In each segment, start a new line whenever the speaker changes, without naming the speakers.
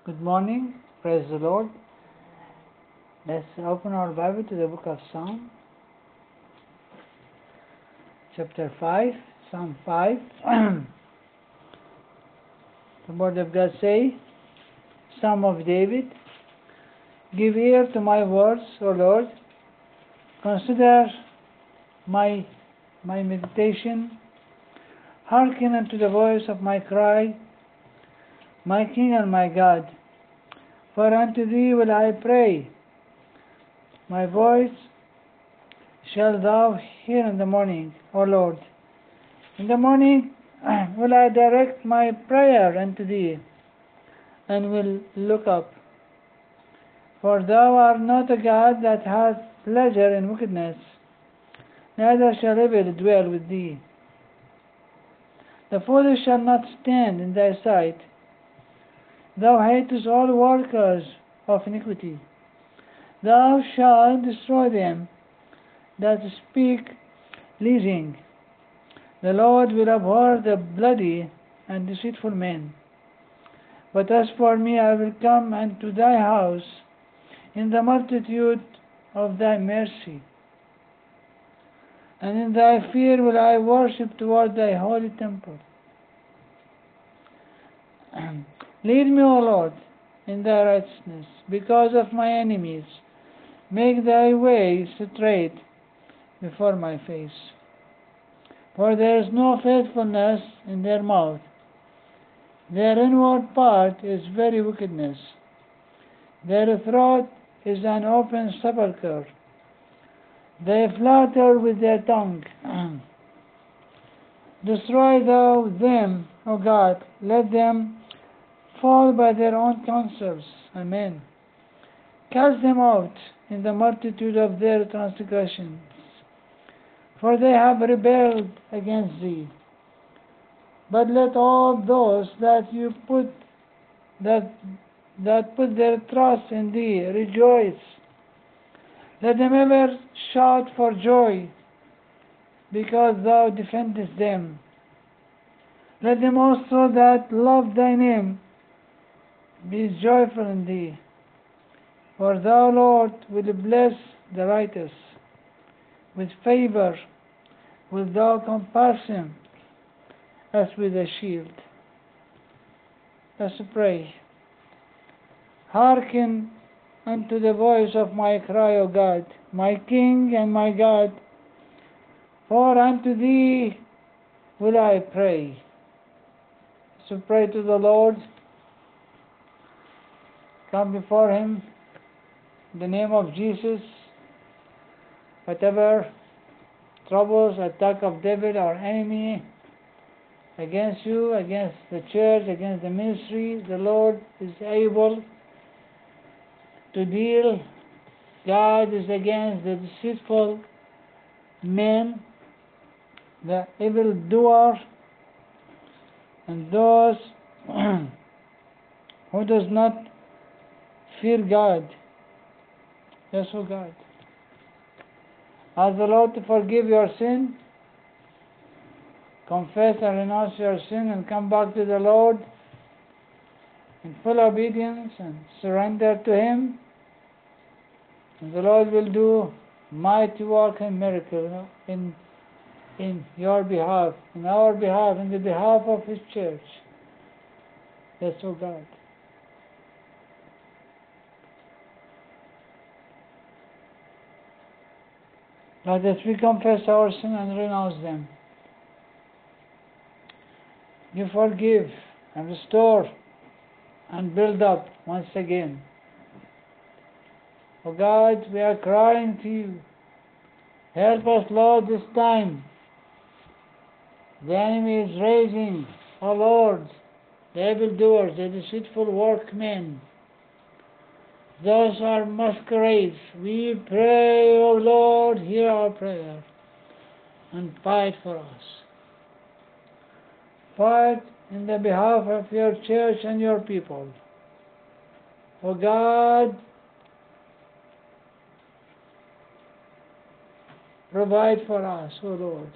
Good morning, praise the Lord. Let's open our Bible to the book of Psalm, chapter 5, Psalm 5. The word of God says, Psalm of David, give ear to my words, O Lord. Consider my meditation. Hearken unto the voice of my cry, my King and my God. For unto thee will I pray. My voice shalt thou hear in the morning, O Lord. In the morning will I direct my prayer unto thee, and will look up. For thou art not a God that hath pleasure in wickedness, neither shall evil dwell with thee. The foolish shall not stand in thy sight. Thou hatest all workers of iniquity. Thou shalt destroy them that speak leasing. The Lord will abhor the bloody and deceitful men. But as for me, I will come unto thy house in the multitude of thy mercy. And in thy fear will I worship toward thy holy temple. Lead me, O Lord, in thy righteousness, because of my enemies. Make thy way straight before my face. For there is no faithfulness in their mouth. Their inward part is very wickedness. Their throat is an open sepulchre. They flatter with their tongue. Destroy thou them, O God. Let them fall by their own counsels. Amen. Cast them out in the multitude of their transgressions, for they have rebelled against thee. But let all those that put their trust in thee rejoice. Let them ever shout for joy, because thou defendest them. Let them also that love thy name be joyful in thee. For thou, Lord, will bless the righteous. With favor wilt thou compass him as with a shield. Let's pray. Hearken unto the voice of my cry, O God, my King and my God. For unto thee will I pray. So pray to the Lord. Come before him in the name of Jesus. Whatever troubles, attack of devil or enemy against you, against the church, against the ministry, the Lord is able to deal. God is against the deceitful men, the evildoer, and those who does not fear God. Yes, O God. Ask the Lord to forgive your sin. Confess and renounce your sin and come back to the Lord in full obedience and surrender to him. And the Lord will do mighty work and miracle in your behalf, in our behalf, in the behalf of his church. Yes, O God. Lord, as we confess our sin and renounce them, you forgive and restore and build up once again. Oh God, we are crying to you. Help us, Lord, this time. The enemy is raising, O Lord, the evildoers, the deceitful workmen. Those are masquerades. We pray, O Lord, hear our prayer and fight for us. Fight in the behalf of your church and your people. O God, provide for us, O Lord.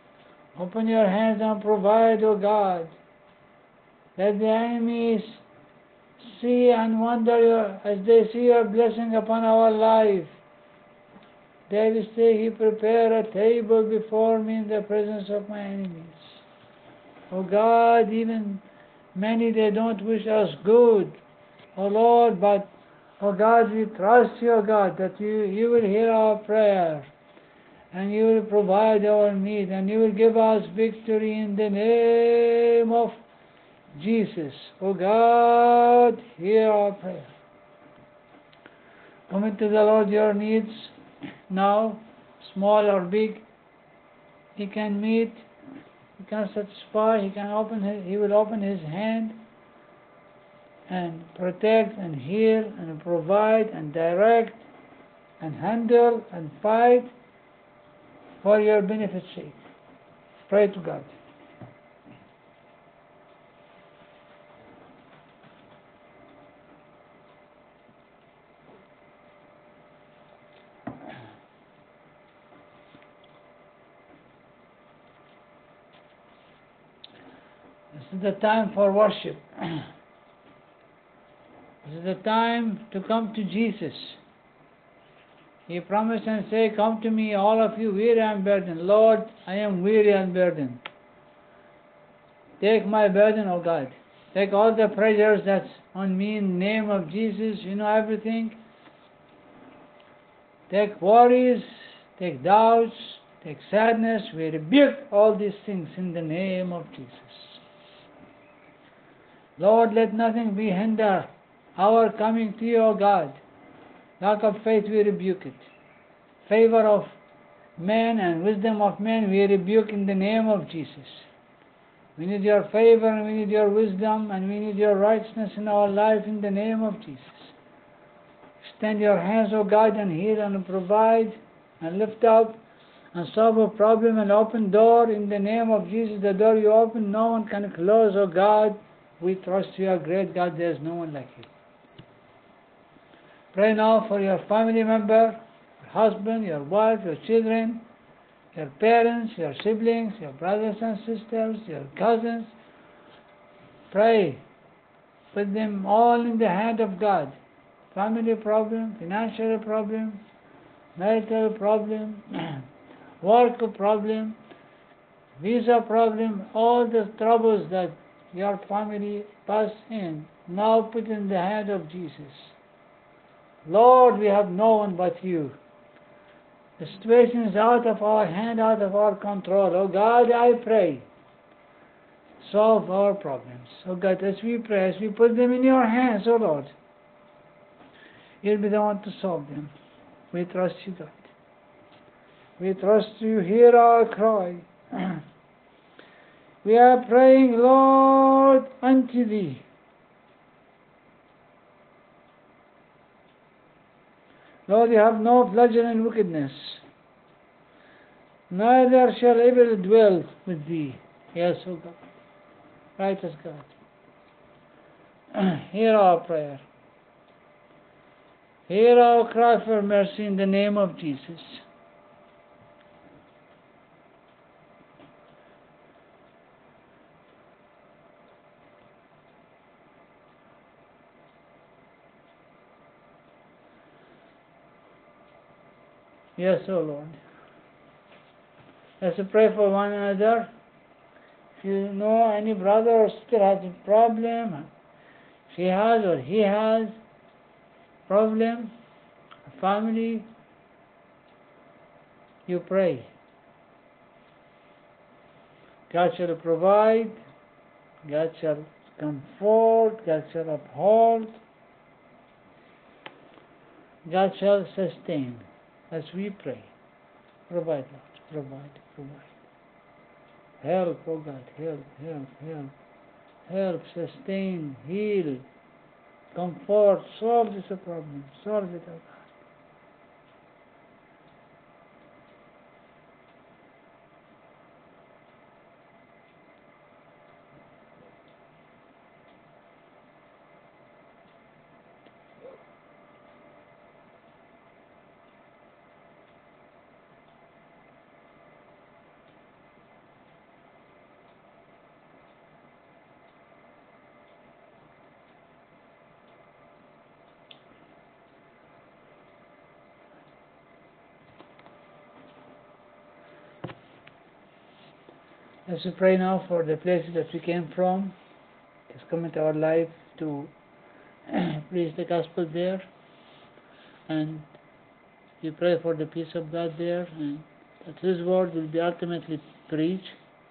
Open your hands and provide, O God. Let the enemies see and wonder as they see your blessing upon our life. David said, He prepared a table before me in the presence of my enemies. Oh God, even many they don't wish us good, oh Lord, but oh God, we trust you, oh God, that you will hear our prayer and you will provide our need and you will give us victory in the name of Jesus. Oh God, hear our prayer. Commit to the Lord your needs now, small or big. He can meet, He can satisfy, He will open His hand and protect and heal and provide and direct and handle and fight for your benefit's sake. Pray to God. This is the time for worship. This is the time to come to Jesus. He promised and said, Come to me, all of you weary and burdened. Lord, I am weary and burdened. Take my burden, O God. Take all the pressures that's on me in the name of Jesus. You know everything. Take worries, take doubts, take sadness. We rebuke all these things in the name of Jesus. Lord, let nothing be hinder our coming to you, O God. Lack of faith, we rebuke it. Favor of men and wisdom of men, we rebuke in the name of Jesus. We need your favor and we need your wisdom and we need your righteousness in our life in the name of Jesus. Extend your hands, O God, and heal and provide and lift up and solve a problem and open door in the name of Jesus. The door you open, no one can close, O God. We trust you are great God. There is no one like you. Pray now for your family member, your husband, your wife, your children, your parents, your siblings, your brothers and sisters, your cousins. Pray. Put them all in the hand of God. Family problem, financial problem, marital problem, work problem, visa problem, all the troubles that your family pass in, now put in the hand of Jesus. Lord, we have no one but you. The situation is out of our hand, out of our control. Oh God, I pray, solve our problems. Oh God, as we pray, as we put them in your hands, oh Lord, you'll be the one to solve them. We trust you, God. We trust you. Hear our cry. We are praying, Lord, unto thee. Lord, you have no pleasure in wickedness, neither shall evil dwell with thee. Yes, O God, righteous God. Hear our prayer. Hear our cry for mercy in the name of Jesus. Yes, O Lord. Let's pray for one another. If you know any brother or sister has a problem, she has or he has problem, a family, you pray. God shall provide, God shall comfort, God shall uphold, God shall sustain as we pray. Provide, Lord, provide. Help, oh God, help. Help, sustain, heal, comfort, solve this problem, solve it, oh God. Let's pray now for the places that we came from. Let's come into our life to preach the gospel there, and we pray for the peace of God there, and that His word will be ultimately preached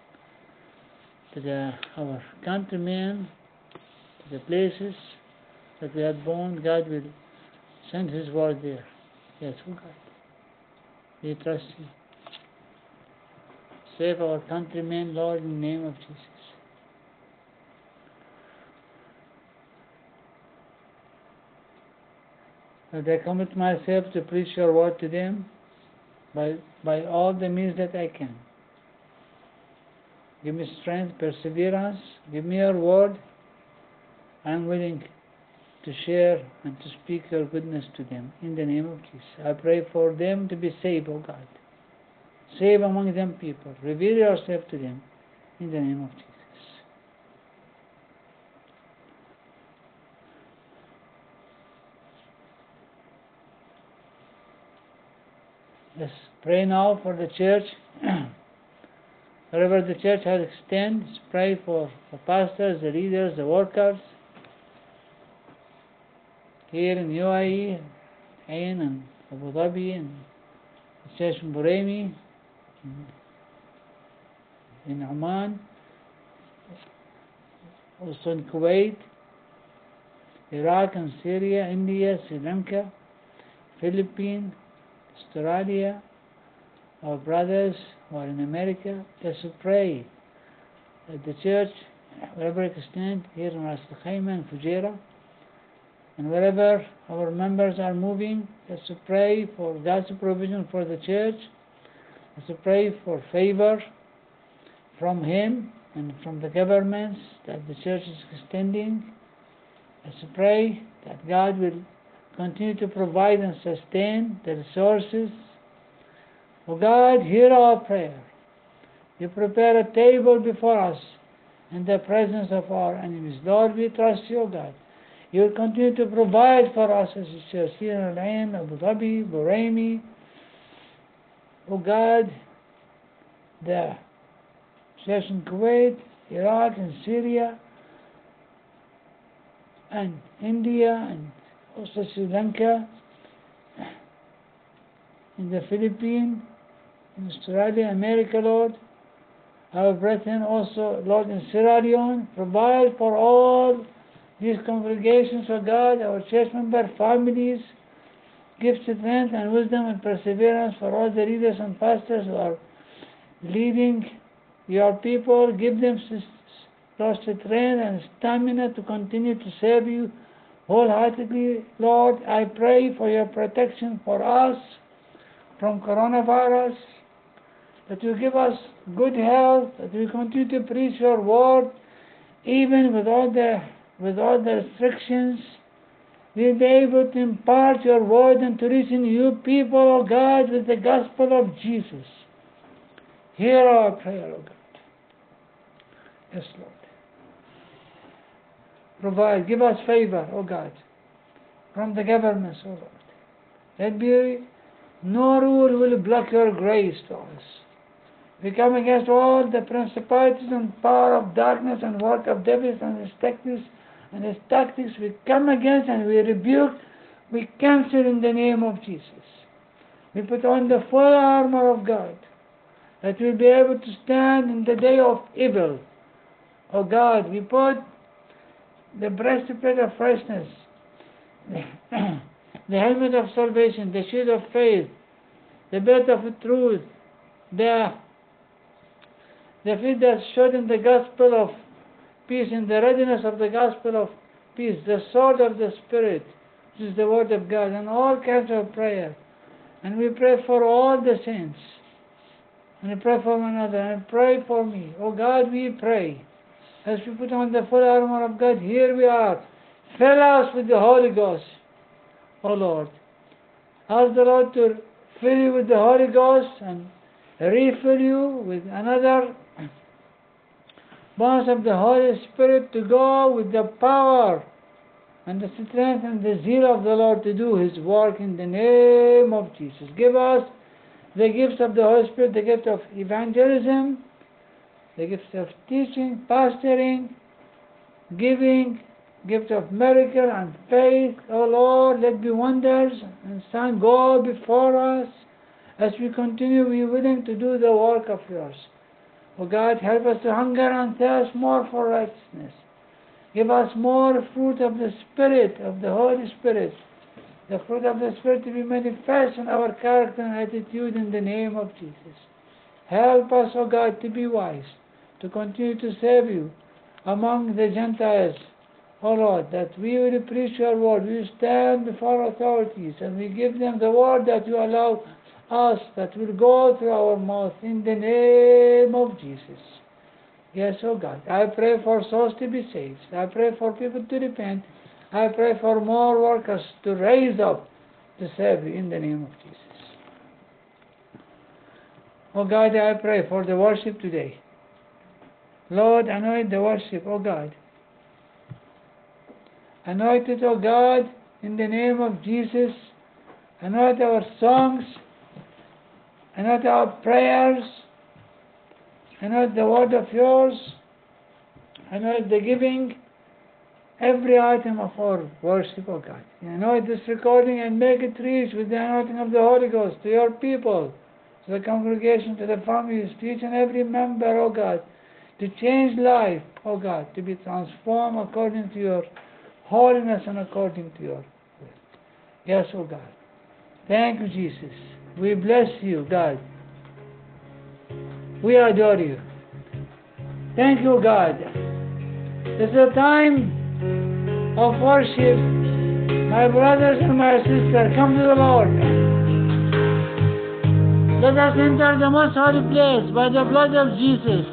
to our countrymen, to the places that we had born. God will send His word there. Yes, oh God, we trust You. Save our countrymen, Lord, in the name of Jesus. And I commit myself to preach Your word to them by all the means that I can. Give me strength, perseverance. Give me Your word. I am willing to share and to speak Your goodness to them in the name of Jesus. I pray for them to be saved, O God. Save among them people. Reveal Yourself to them in the name of Jesus. Let's pray now for the church. Wherever the church has extended, pray for the pastors, the leaders, the workers. Here in UAE, Ain and Abu Dhabi, and Church in Buraymi, in Oman, also in Kuwait, Iraq and Syria, India, Sri Lanka, Philippines, Australia, our brothers who are in America. Let's pray that the church, wherever it stands, here in Ras Al Khaimah and Fujairah, and wherever our members are moving, let's pray for God's provision for the church. Let's pray for favor from Him and from the governments that the church is extending. Let's pray that God will continue to provide and sustain the resources. Oh God, hear our prayer. You prepare a table before us in the presence of our enemies. Lord, we trust You, O God. You will continue to provide for us as a church here in Al-Ain, Abu Dhabi, Buraymi. Oh God, the church in Kuwait, Iraq and Syria, and India, and also Sri Lanka, in the Philippines, in Australia, America, Lord. Our brethren also, Lord, in Sierra Leone, provide for all these congregations, O God, our church member families. Give strength and wisdom and perseverance for all the leaders and pastors who are leading Your people. Give them strength and stamina to continue to serve You wholeheartedly. Lord, I pray for Your protection for us from coronavirus, that You give us good health, that we continue to preach Your word, even with all the restrictions. We'll be able to impart Your word and to reach You people, O God, with the gospel of Jesus. Hear our prayer, O God. Yes, Lord. Provide, give us favor, O God, from the governments, O Lord. Let be no rule will block Your grace to us. We come against all the principalities and power of darkness and work of devils and his tactics. We come against and we rebuke, we cancel in the name of Jesus. We put on the full armor of God, that we'll be able to stand in the day of evil. O God, we put the breastplate of righteousness, the helmet of salvation, the shield of faith, the belt of truth, the feet that showed in the gospel of peace, in the readiness of the gospel of peace, the sword of the Spirit, which is the word of God, and all kinds of prayer. And we pray for all the saints, and we pray for one another, and pray for me. Oh God, we pray. As we put on the full armor of God, here we are. Fill us with the Holy Ghost, O Lord. Ask the Lord to fill you with the Holy Ghost and refill you with another bonus of the Holy Spirit to go with the power and the strength and the zeal of the Lord to do His work in the name of Jesus. Give us the gifts of the Holy Spirit, the gift of evangelism, the gifts of teaching, pastoring, giving, gift of miracle and faith. O Lord, let be wonders and signs go before us as we continue be willing to do the work of yours. O God, help us to hunger and thirst more for righteousness. Give us more fruit of the Spirit, of the Holy Spirit, the fruit of the Spirit to be manifest in our character and attitude in the name of Jesus. Help us, O God, to be wise, to continue to serve you among the Gentiles, O Lord, that we will preach your word. We stand before authorities and we give them the word that you allow us, that will go through our mouth in the name of Jesus. Yes, O God, I pray for souls to be saved. I pray for people to repent. I pray for more workers to raise up to serve you in the name of Jesus. O God, I pray for the worship today. Lord, anoint the worship, O God. Anoint it, O God, in the name of Jesus. Anoint our songs. Anoint our prayers. Anoint the word of yours. Anoint the giving. Every item of our worship, O God. Anoint this recording and make it reach with the anointing of the Holy Ghost to your people, to the congregation, to the families, to each and every member, O God, to change life, O God, to be transformed according to your holiness and according to your will. Yes, O God. Thank you, Jesus. We bless you, God. We adore you. Thank you, God. This is a time of worship. My brothers and my sisters, come to the Lord. Let us enter the most holy place by the blood of Jesus.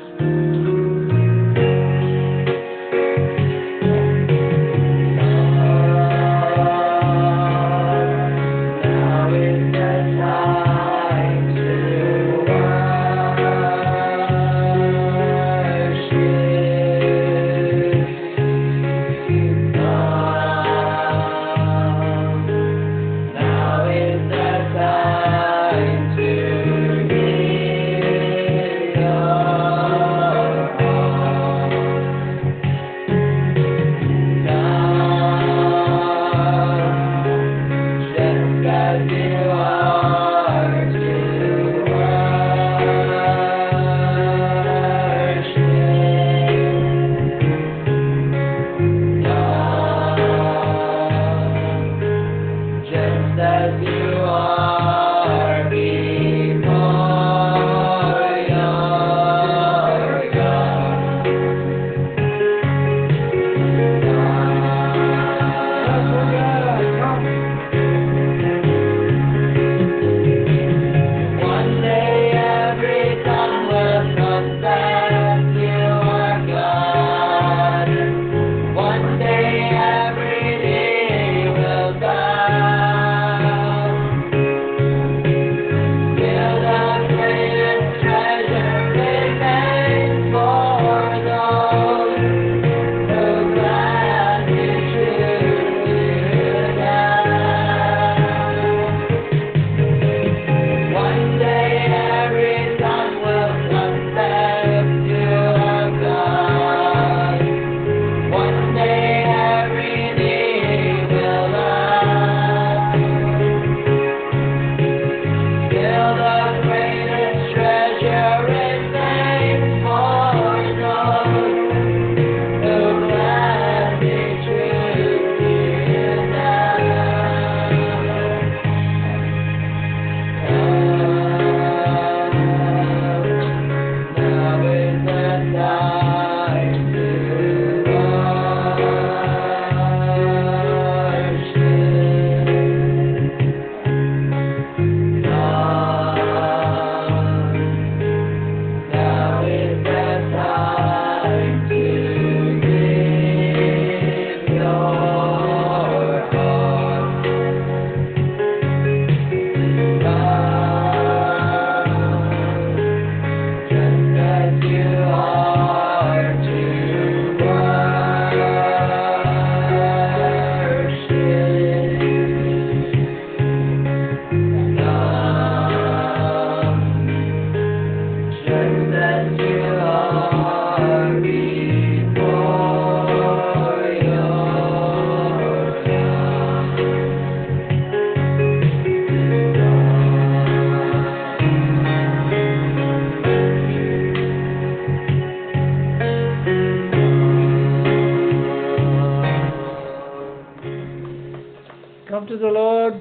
come to the Lord,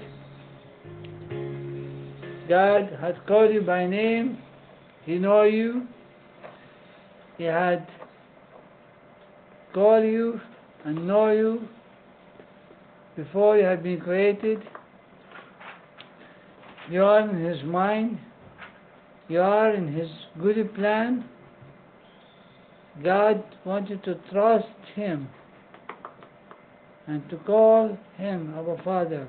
God had called you by name. He know you. He had called you and know you before you had been created. You are in His mind. You are in His good plan. God wants you to trust Him and to call Him our Father,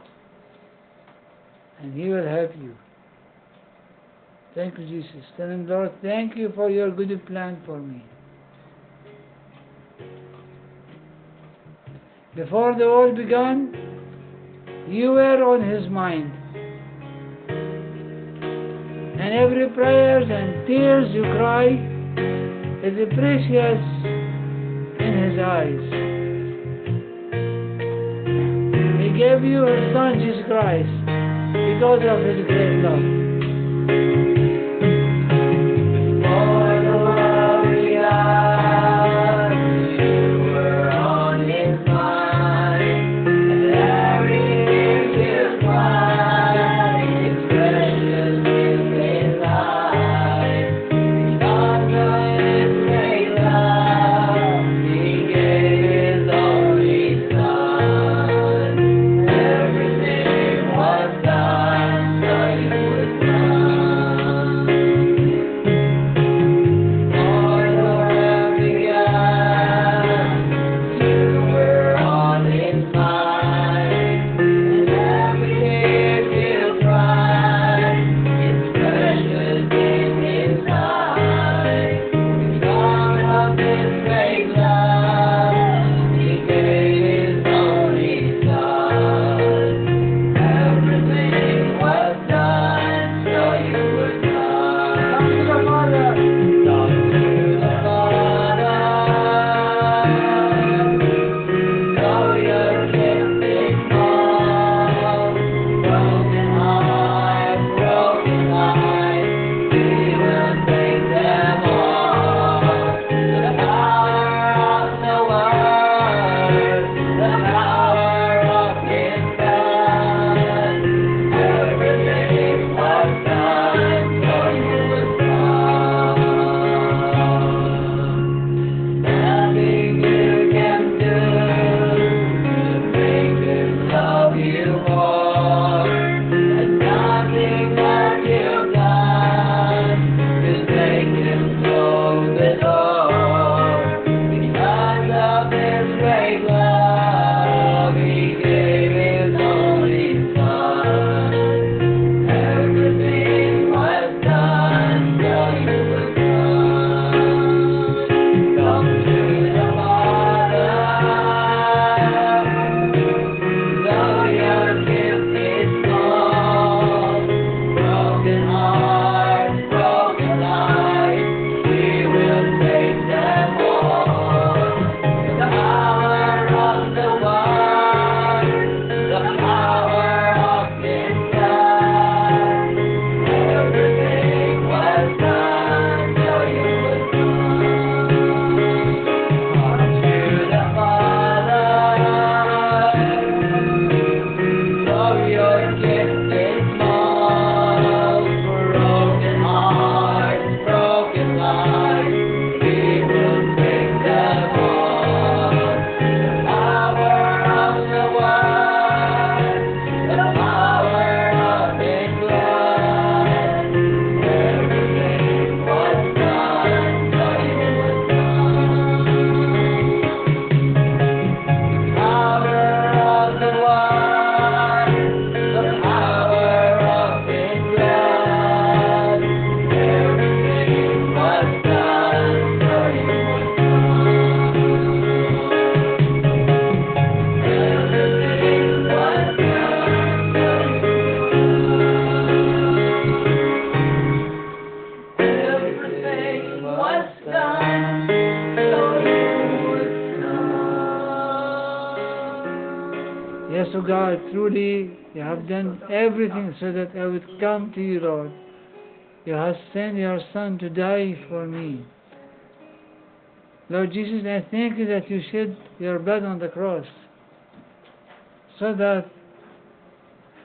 and He will help you. Thank you, Jesus. Tell Him, Lord, thank you for your good plan for me. Before the world began, you were on His mind. And every prayers and tears you cry is precious in His eyes. He gave you His Son, Jesus Christ, because of His great love. Yes, O God, truly you have done everything so that I would come to you, Lord. You have sent your Son to die for me. Lord Jesus, I thank you that you shed your blood on the cross so that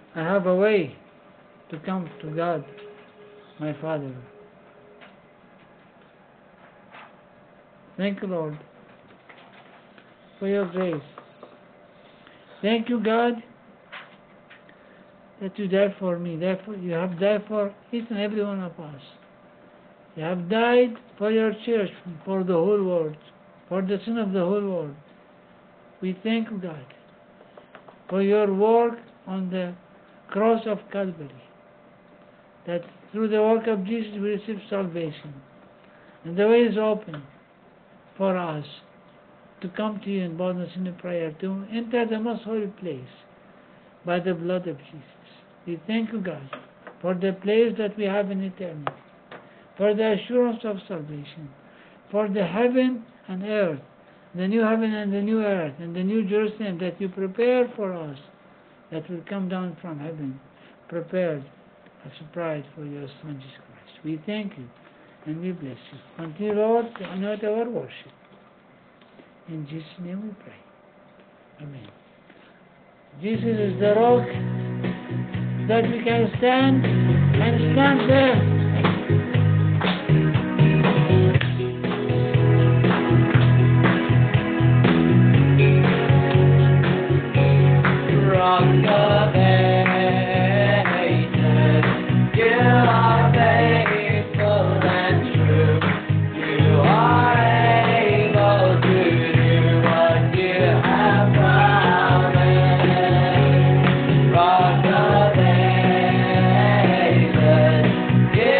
I have a way to come to God, my Father. Thank you, Lord, for your grace. Thank you, God, that you died for me. Therefore, you have died for each and every one of us. You have died for your church, for the whole world, for the sin of the whole world. We thank you, God, for your work on the cross of Calvary, that through the work of Jesus we receive salvation. And the way is open for us to come to you in boldness in prayer, to enter the most holy place by the blood of Jesus. We thank you, God, for the place that we have in eternity, for the assurance of salvation, for the heaven and earth, the new heaven and the new earth, and the new Jerusalem that you prepare for us, that will come down from heaven, prepared as a bride for your Son, Jesus Christ. We thank you and we bless you. Continue, Lord, to anoint our worship. In Jesus' name we pray. Amen. Jesus is the rock that we can stand and stand there.
Yeah.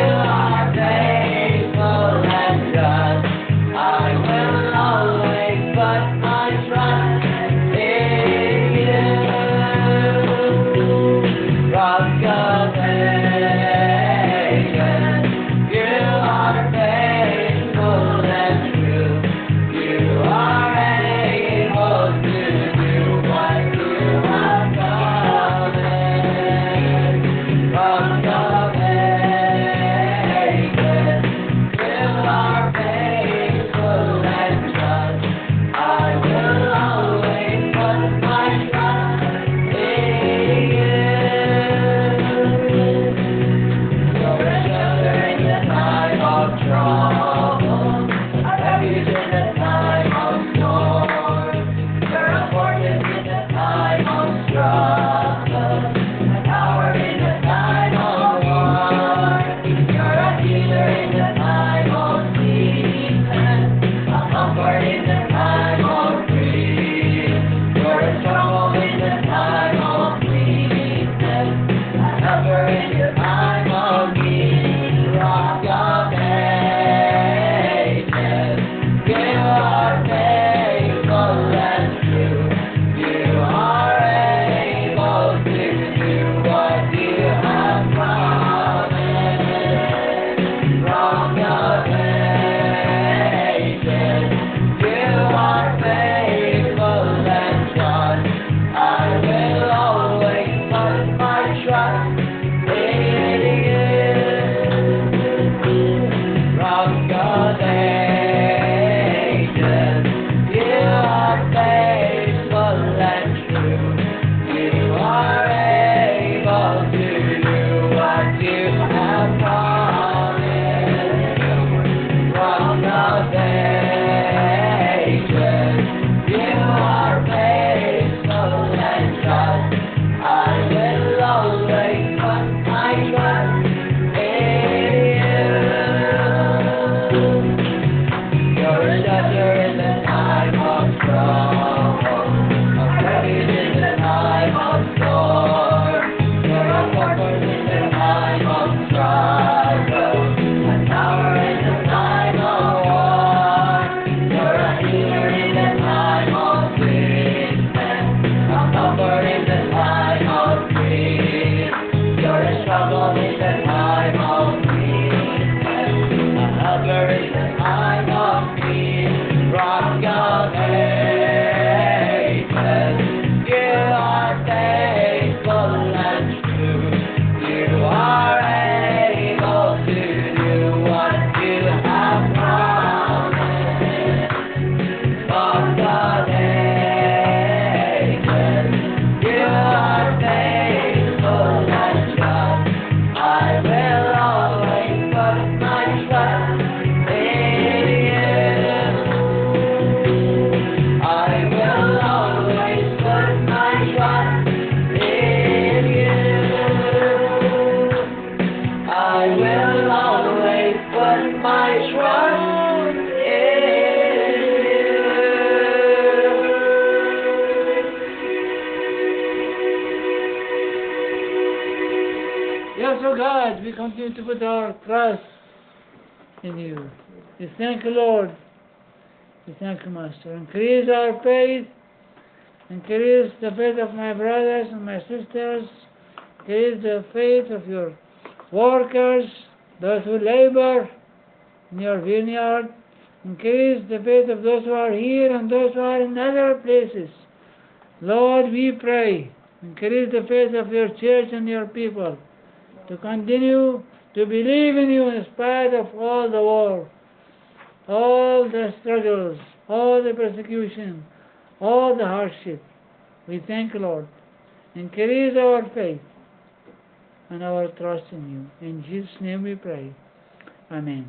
oh God, we continue to put our trust in you. We thank you, Lord. We thank you, Master. Increase our faith. Increase the faith of my brothers and my sisters. Increase the faith of your workers, those who labor in your vineyard. Increase the faith of those who are here and those who are in other places. Lord, we pray, increase the faith of your church and your people to continue to believe in you in spite of all the war, all the struggles, all the persecution, all the hardship. We thank you, Lord. Increase our faith and our trust in you. In Jesus' name we pray. Amen.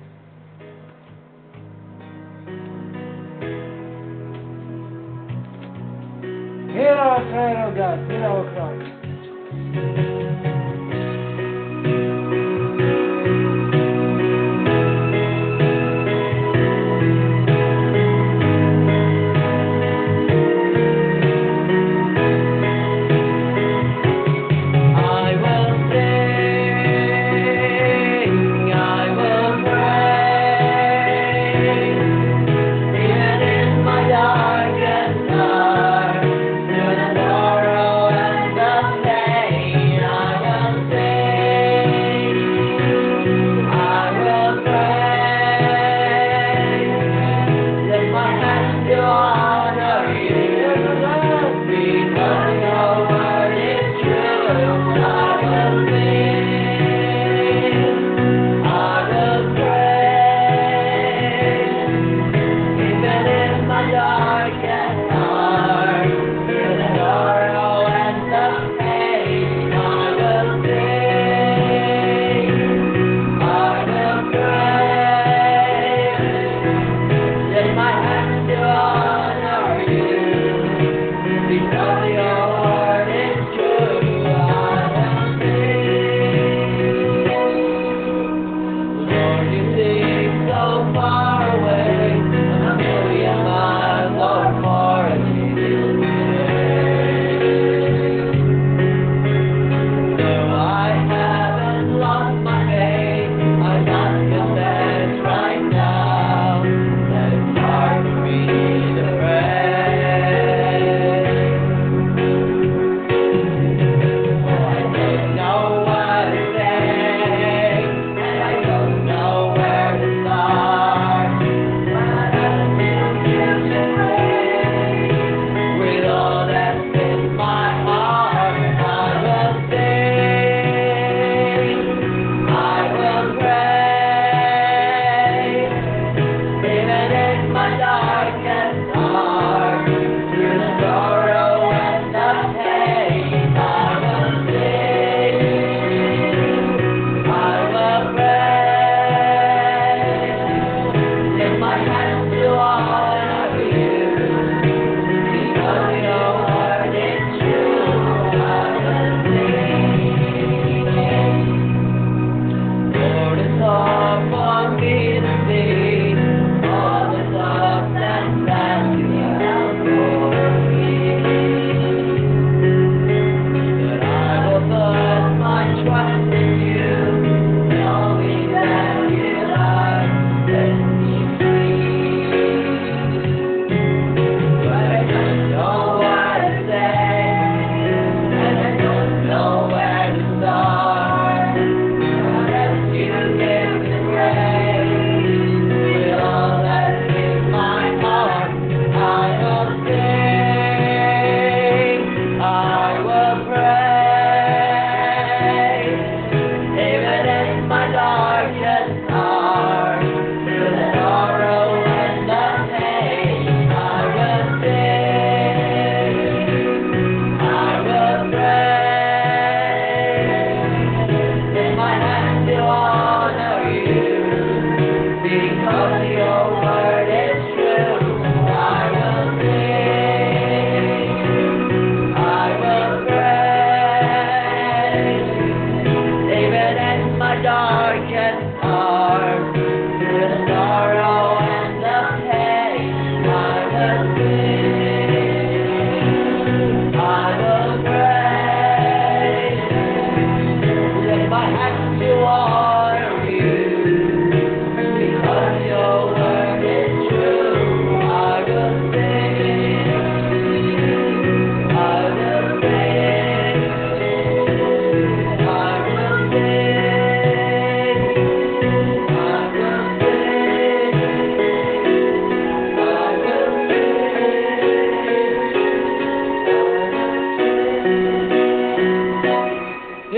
Hear our prayer, O God. Hear our cry.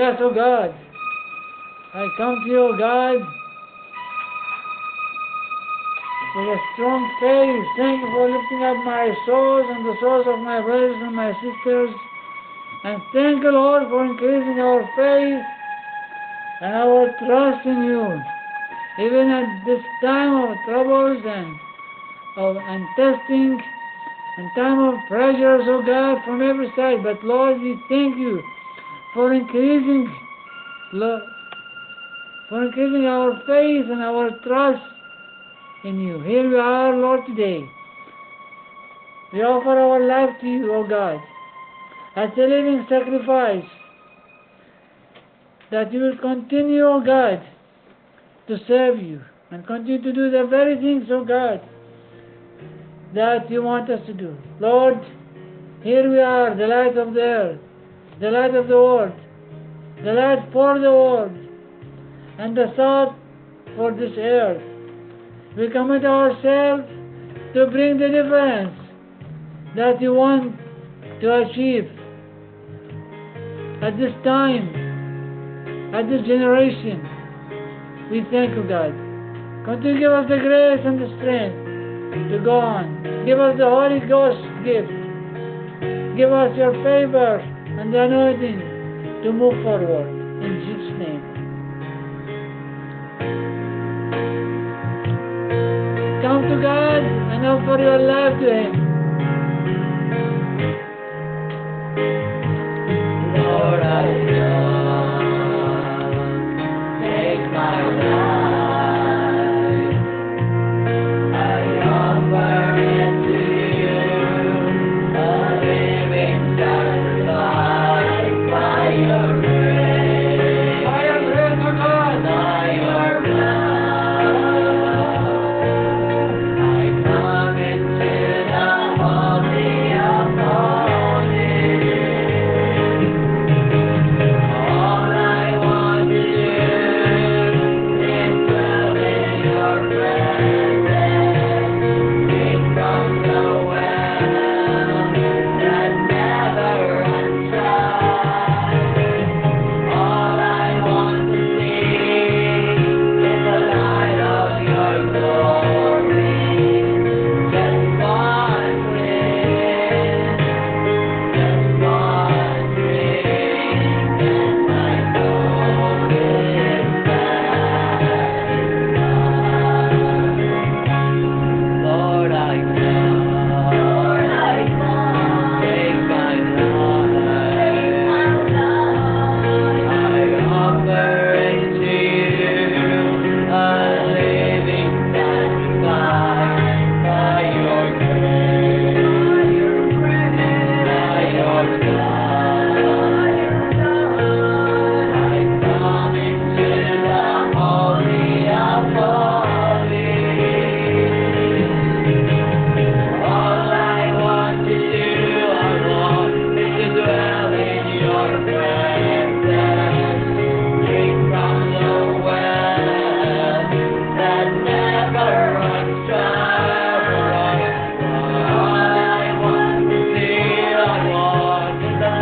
Yes, O God. I come to you, O God, with a strong faith. Thank you for lifting up my souls and the souls of my brothers and my sisters. And thank you, Lord, for increasing our faith and our trust in you. Even at this time of troubles and testing and time of pressures, O God, from every side. But Lord, we thank you for increasing our faith and our trust in you. Here we are, Lord, today. We offer our life to you, O God, as a living sacrifice, that you will continue, O God, to serve you and continue to do the very things, O God, that you want us to do. Lord, here we are, the light of the earth, the light of the world, the light for the world, and the salt for this earth. We commit ourselves to bring the difference that you want to achieve at this time, at this generation. We thank you, God. Continue to give us the grace and the strength to go on. Give us the Holy Ghost gift. Give us your favor and the anointing to move forward. In Jesus' name. Come to God and offer your life to Him.
Lord, I come, take my life, I offer it to you, a living sacrifice by your grace,
By your grace, O God.
by your love. I come into the holy of holies. All I want to do is dwell in your presence, drink from the well that never runs dry. All I want to see is the light of your glory. Just one drink, just one drink, and my soul is satisfied. Lord, I come, take my life, I offer it to you, a living sacrifice by your grace, by your love. I come into the holy of holies. All I want to do, I want is to dwell in your presence, drink from the well that never runs dry. All I want to see, I want is the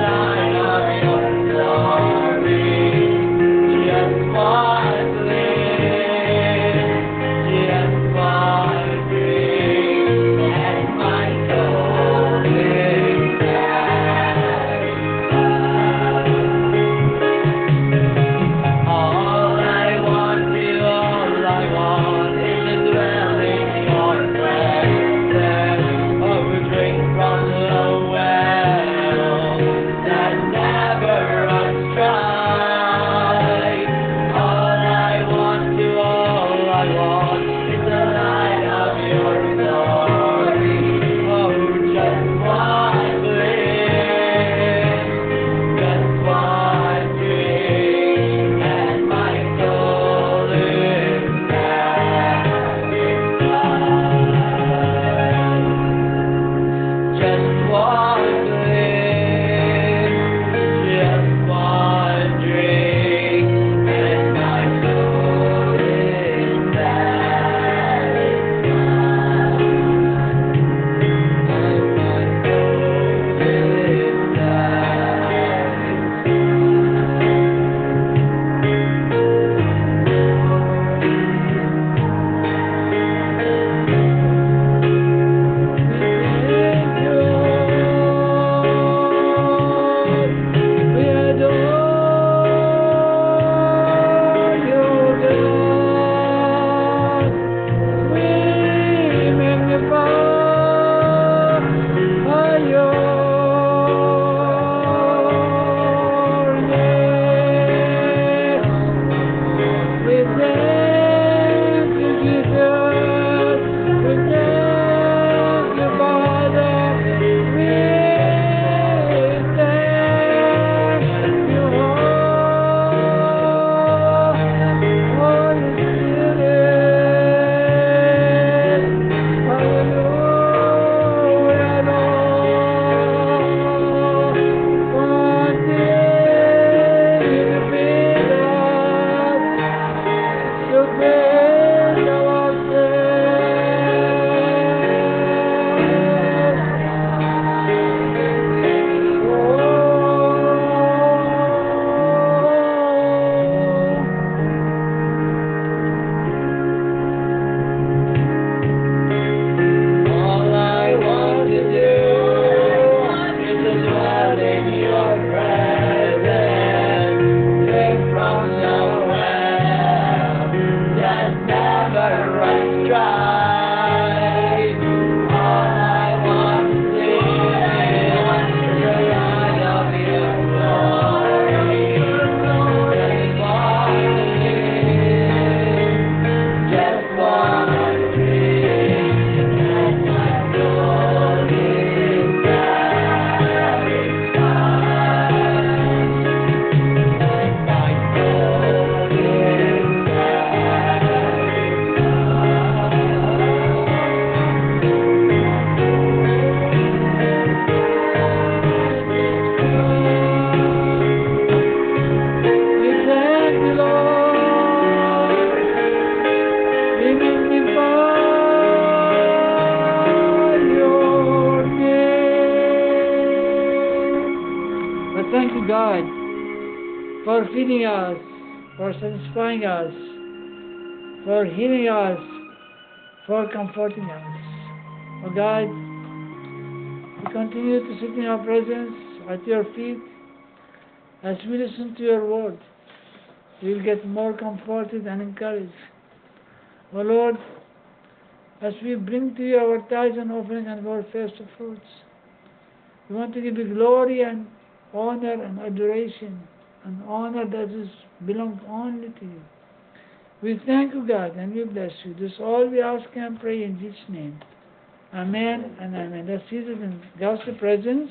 thank you, God, for feeding us, for satisfying us, for healing us, for comforting us. Oh God, we continue to sit in your presence at your feet as we listen to your word. We will get more comforted and encouraged. Oh Lord, as we bring to you our tithes and offering and our first fruits, we want to give you glory and honor and adoration, and honor that is belongs only to you. We thank you, God, and we bless you. This all we ask and pray in Jesus' name. Amen and amen. Let's see it in God's presence.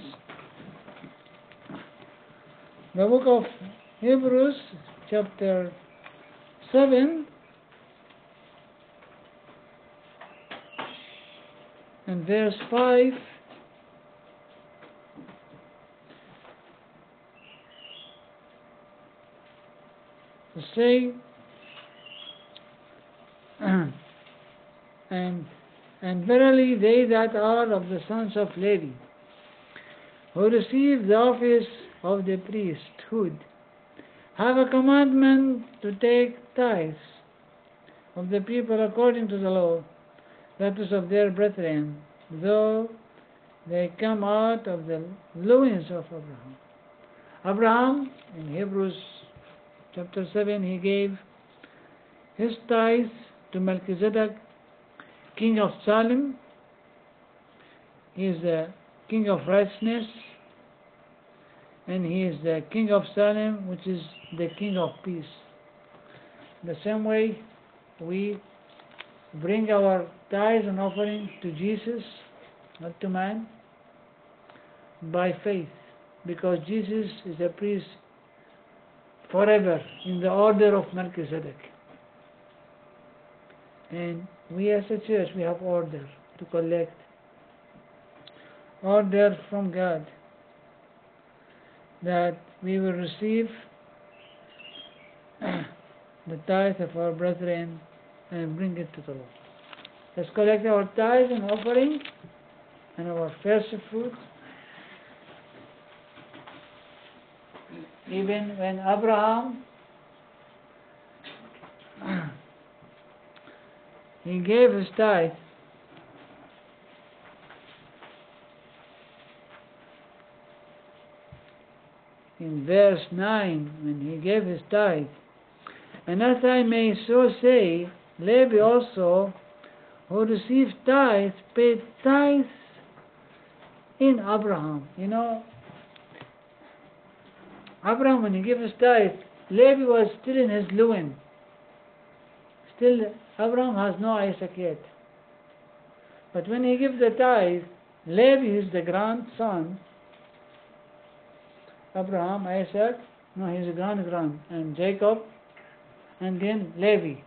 The book of Hebrews, chapter 7, and verse 5. To say, and verily they that are of the sons of Levi, who receive the office of the priesthood, have a commandment to take tithes of the people according to the law, that is of their brethren, though they come out of the loins of Abraham. Abraham, in Hebrews chapter 7, he gave his tithes to Melchizedek, king of Salem. He is the king of righteousness, and he is the king of Salem, which is the king of peace. The same way we bring our tithes and offerings to Jesus, not to man, by faith, because Jesus is a priest forever in the order of Melchizedek. And we as a church, we have order to collect, order from God, that we will receive the tithe of our brethren and bring it to the Lord. Let's collect our tithe and offering and our first fruit. Even when Abraham he gave his tithe, in verse 9, when he gave his tithe, and as I may so say, Levi also, who received tithes, paid tithes in Abraham. You know, Abraham, when he gave his tithe, Levi was still in his loin. Still, Abraham has no Isaac yet. But when he gives the tithe, Levi is the grandson. Abraham, Isaac, no, he's a grand, and Jacob, and then Levi.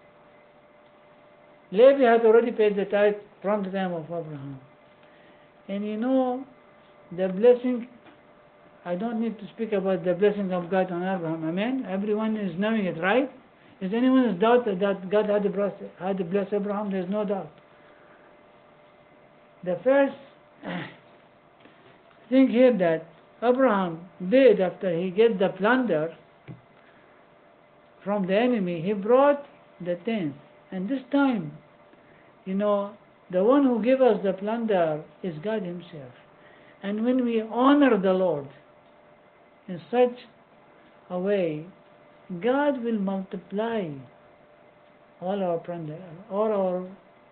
Levi had already paid the tithe from the time of Abraham. And you know, the blessing, I don't need to speak about the blessing of God on Abraham. Amen? Everyone is knowing it, right? Is anyone doubt that God had to bless Abraham? There's no doubt. The first thing here that Abraham did after he get the plunder from the enemy, he brought the tenth. And this time, you know, the one who gave us the plunder is God himself. And when we honor the Lord in such a way, God will multiply all our plunder, all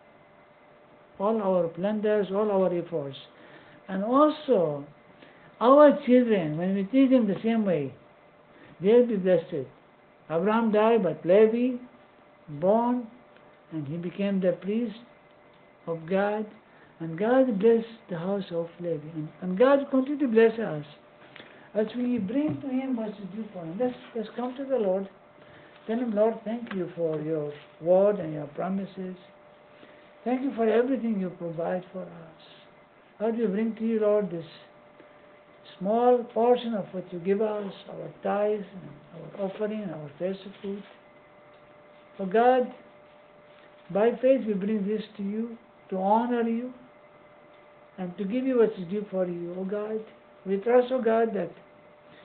our plunders, all our efforts. And also, our children, when we treat them the same way, they'll be blessed. Abraham died, but Levi born, and he became the priest of God, and God blessed the house of Levi. And God continue to bless us as we bring to him what is due for him. Let's come to the Lord. Tell him, Lord, thank you for your word and your promises. Thank you for everything you provide for us. Lord, we bring to you, Lord, this small portion of what you give us, our tithes, and our offering, and our first fruit. For God, by faith we bring this to you, to honor you, and to give you what is due for you, O God. We trust, O God, that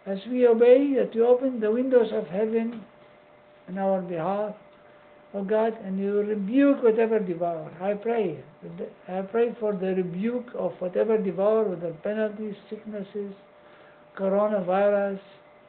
as we obey, that you open the windows of heaven on our behalf, O God, and you rebuke whatever devour. I pray for the rebuke of whatever devour, whether penalties, sicknesses, coronavirus,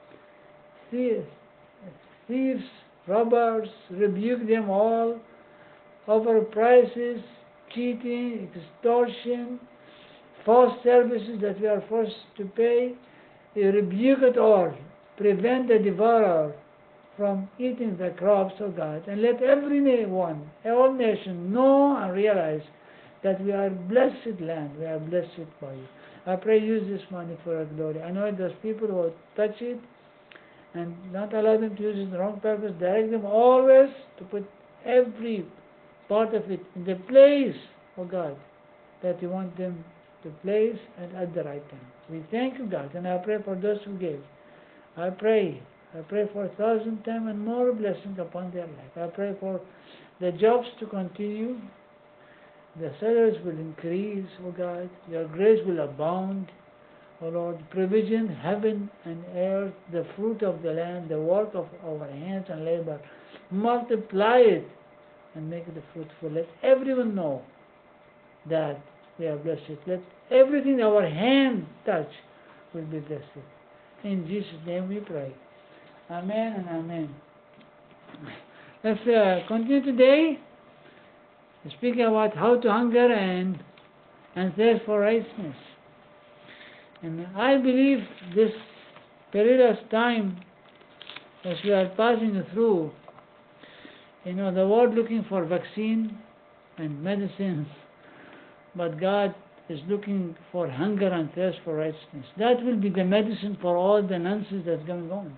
thieves, robbers, rebuke them all, overprices, cheating, extortion, false services that we are forced to pay. You rebuke it all. Prevent the devourer from eating the crops of God, and let everyone, all nations know and realize that we are a blessed land, we are blessed by you. I pray use this money for your glory. I know those people who touch it and not allow them to use it in the wrong purpose. Direct them always to put every part of it in the place, oh God, that you want them to place and at the right time. We thank you, God, and I pray for those who gave. I pray for 1,000 times and more blessing upon their life. I pray for the jobs to continue. The salaries will increase, oh God. Your grace will abound, oh Lord. Provision, heaven and earth, the fruit of the land, the work of our hands and labor. Multiply it and make it fruitful. Let everyone know that we are blessed. Let everything our hand touch will be blessed. In Jesus' name we pray. Amen and amen. Let's continue today speaking about how to hunger and thirst for righteousness. And I believe this perilous time as we are passing through, the world looking for vaccine and medicine, but God is looking for hunger and thirst for righteousness. That will be the medicine for all the nonsense that's going on.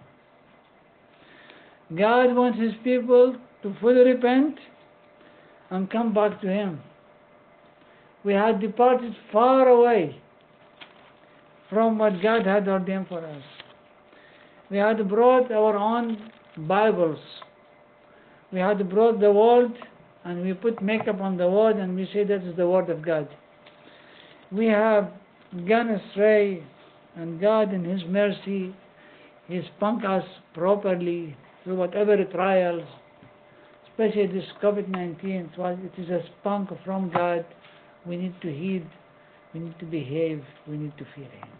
God wants His people to fully repent and come back to Him. We had departed far away from what God had ordained for us. We had brought our own Bibles. We had brought the Word, and we put makeup on the Word, and we say that is the Word of God. We have gone astray, and God in His mercy, He spunk us properly through whatever trials, especially this COVID-19. It is a spunk from God. We need to heed, we need to behave, we need to fear Him.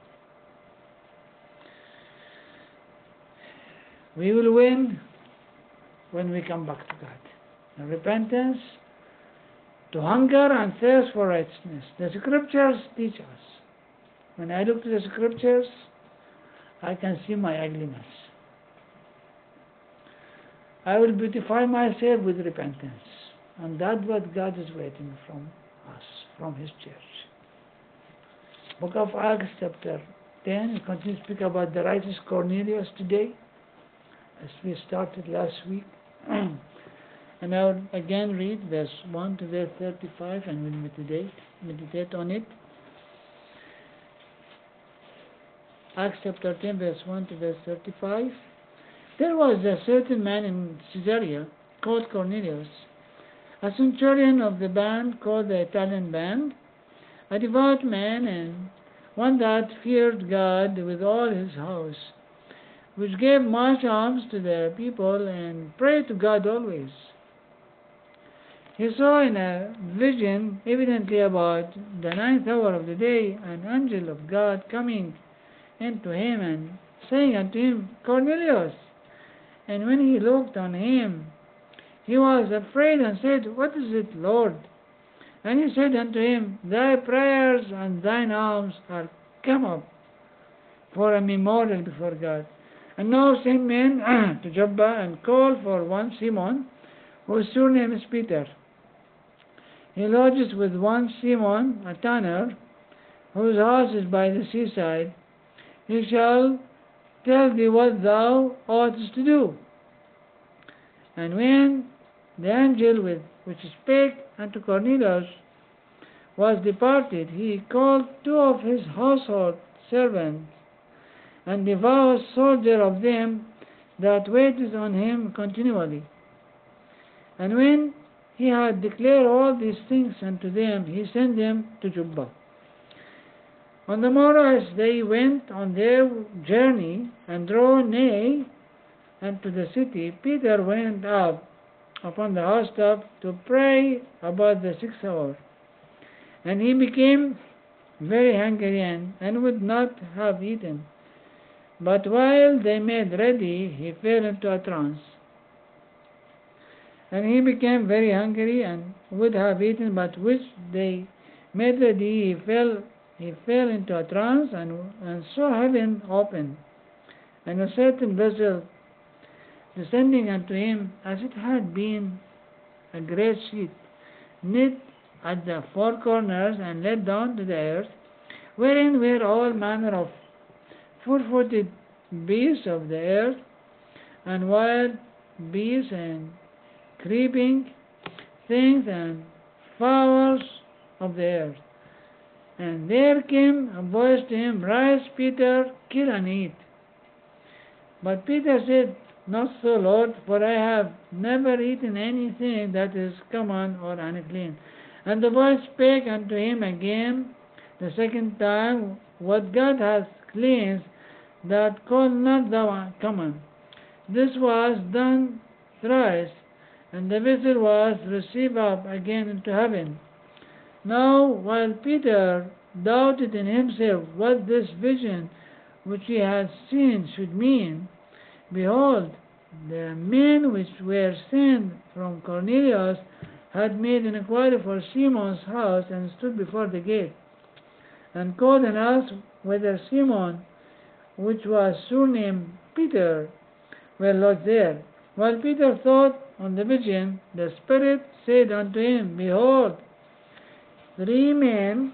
We will win when we come back to God. And repentance, to hunger and thirst for righteousness. The Scriptures teach us. When I look to the Scriptures, I can see my ugliness. I will beautify myself with repentance. And that's what God is waiting from us, from His church. Book of Acts chapter 10, we continue to speak about the righteous Cornelius today, as we started last week. And I will again read verse 1 to verse 35, and we'll meditate on it. Acts chapter 10, verse 1 to verse 35. There was a certain man in Caesarea called Cornelius, a centurion of the band called the Italian band, a devout man and one that feared God with all his house, which gave much alms to the people and prayed to God always. He saw in a vision, evidently about the 9th hour of the day, an angel of God coming into him and saying unto him, Cornelius. And when he looked on him, he was afraid and said, What is it, Lord? And he said unto him, Thy prayers and thine alms are come up for a memorial before God. And now send men to Joppa and call for one Simon, whose surname is Peter. He lodges with one Simon, a tanner, whose house is by the seaside. He shall tell thee what thou oughtest to do. And when the angel which spake unto Cornelius was departed, he called 2 of his household servants, and devout soldier of them that waited on him continually. And when he had declared all these things unto them, he sent them to Joppa. On the morrow, as they went on their journey and drew nigh unto the city, Peter went up upon the housetop to pray about the 6th hour. And he became very hungry and would not have eaten. But while they made ready, he fell into a trance. And he became very hungry and would have eaten, but which they made ready, he fell into a trance and saw heaven open, and a certain vessel descending unto him, as it had been a great sheet, knit at the four corners and let down to the earth, wherein were all manner of four-footed beasts of the earth, and wild beasts, and creeping things, and fowls of the earth. And there came a voice to him, Rise, Peter, kill and eat. But Peter said, Not so, Lord, for I have never eaten anything that is common or unclean. And the voice spake unto him again the second time, What God hath cleansed, that call not thou common. This was done thrice, and the vessel was received up again into heaven. Now, while Peter doubted in himself what this vision which he had seen should mean, behold, the men which were sent from Cornelius had made an inquiry for Simon's house, and stood before the gate, and called and asked whether Simon, which was surnamed Peter, were lodged there. While Peter thought on the vision, the Spirit said unto him, Behold, 3 men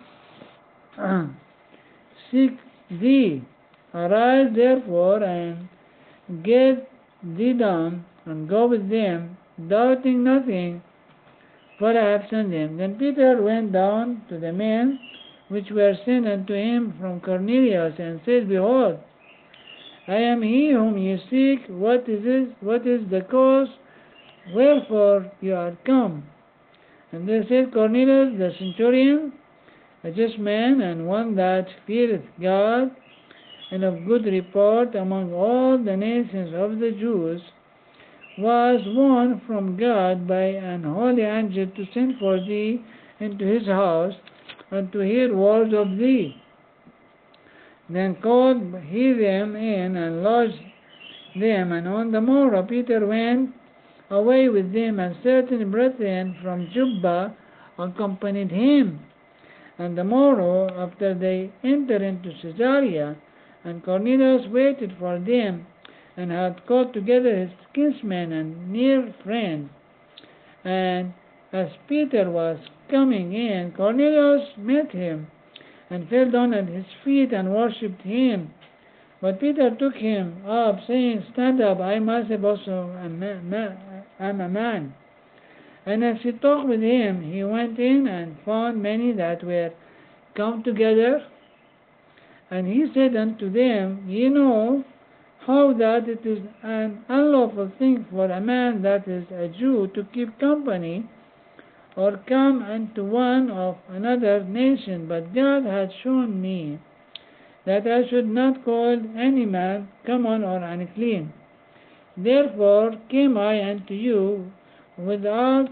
seek thee. Arise therefore, and get thee down, and go with them, doubting nothing, for I have sent them. Then Peter went down to the men which were sent unto him from Cornelius, and said, Behold, I am he whom ye seek. What is the cause wherefore you are come? And they said, Cornelius the centurion, a just man, and one that feareth God, and of good report among all the nations of the Jews, was warned from God by an holy angel to send for thee into his house, and to hear words of thee. Then called he them in, and lodged them. And on the morrow Peter went away with them, and certain brethren from Joppa accompanied him. And the morrow after they entered into Caesarea, and Cornelius waited for them, and had called together his kinsmen and near friends. And as Peter was coming in, Cornelius met him, and fell down at his feet, and worshipped him. But Peter took him up, saying, Stand up, I myself also am a man. And as he talked with him, he went in, and found many that were come together. And he said unto them, Ye know how that it is an unlawful thing for a man that is a Jew to keep company, or come unto one of another nation. But God hath shown me that I should not call any man common or unclean. Therefore came I unto you without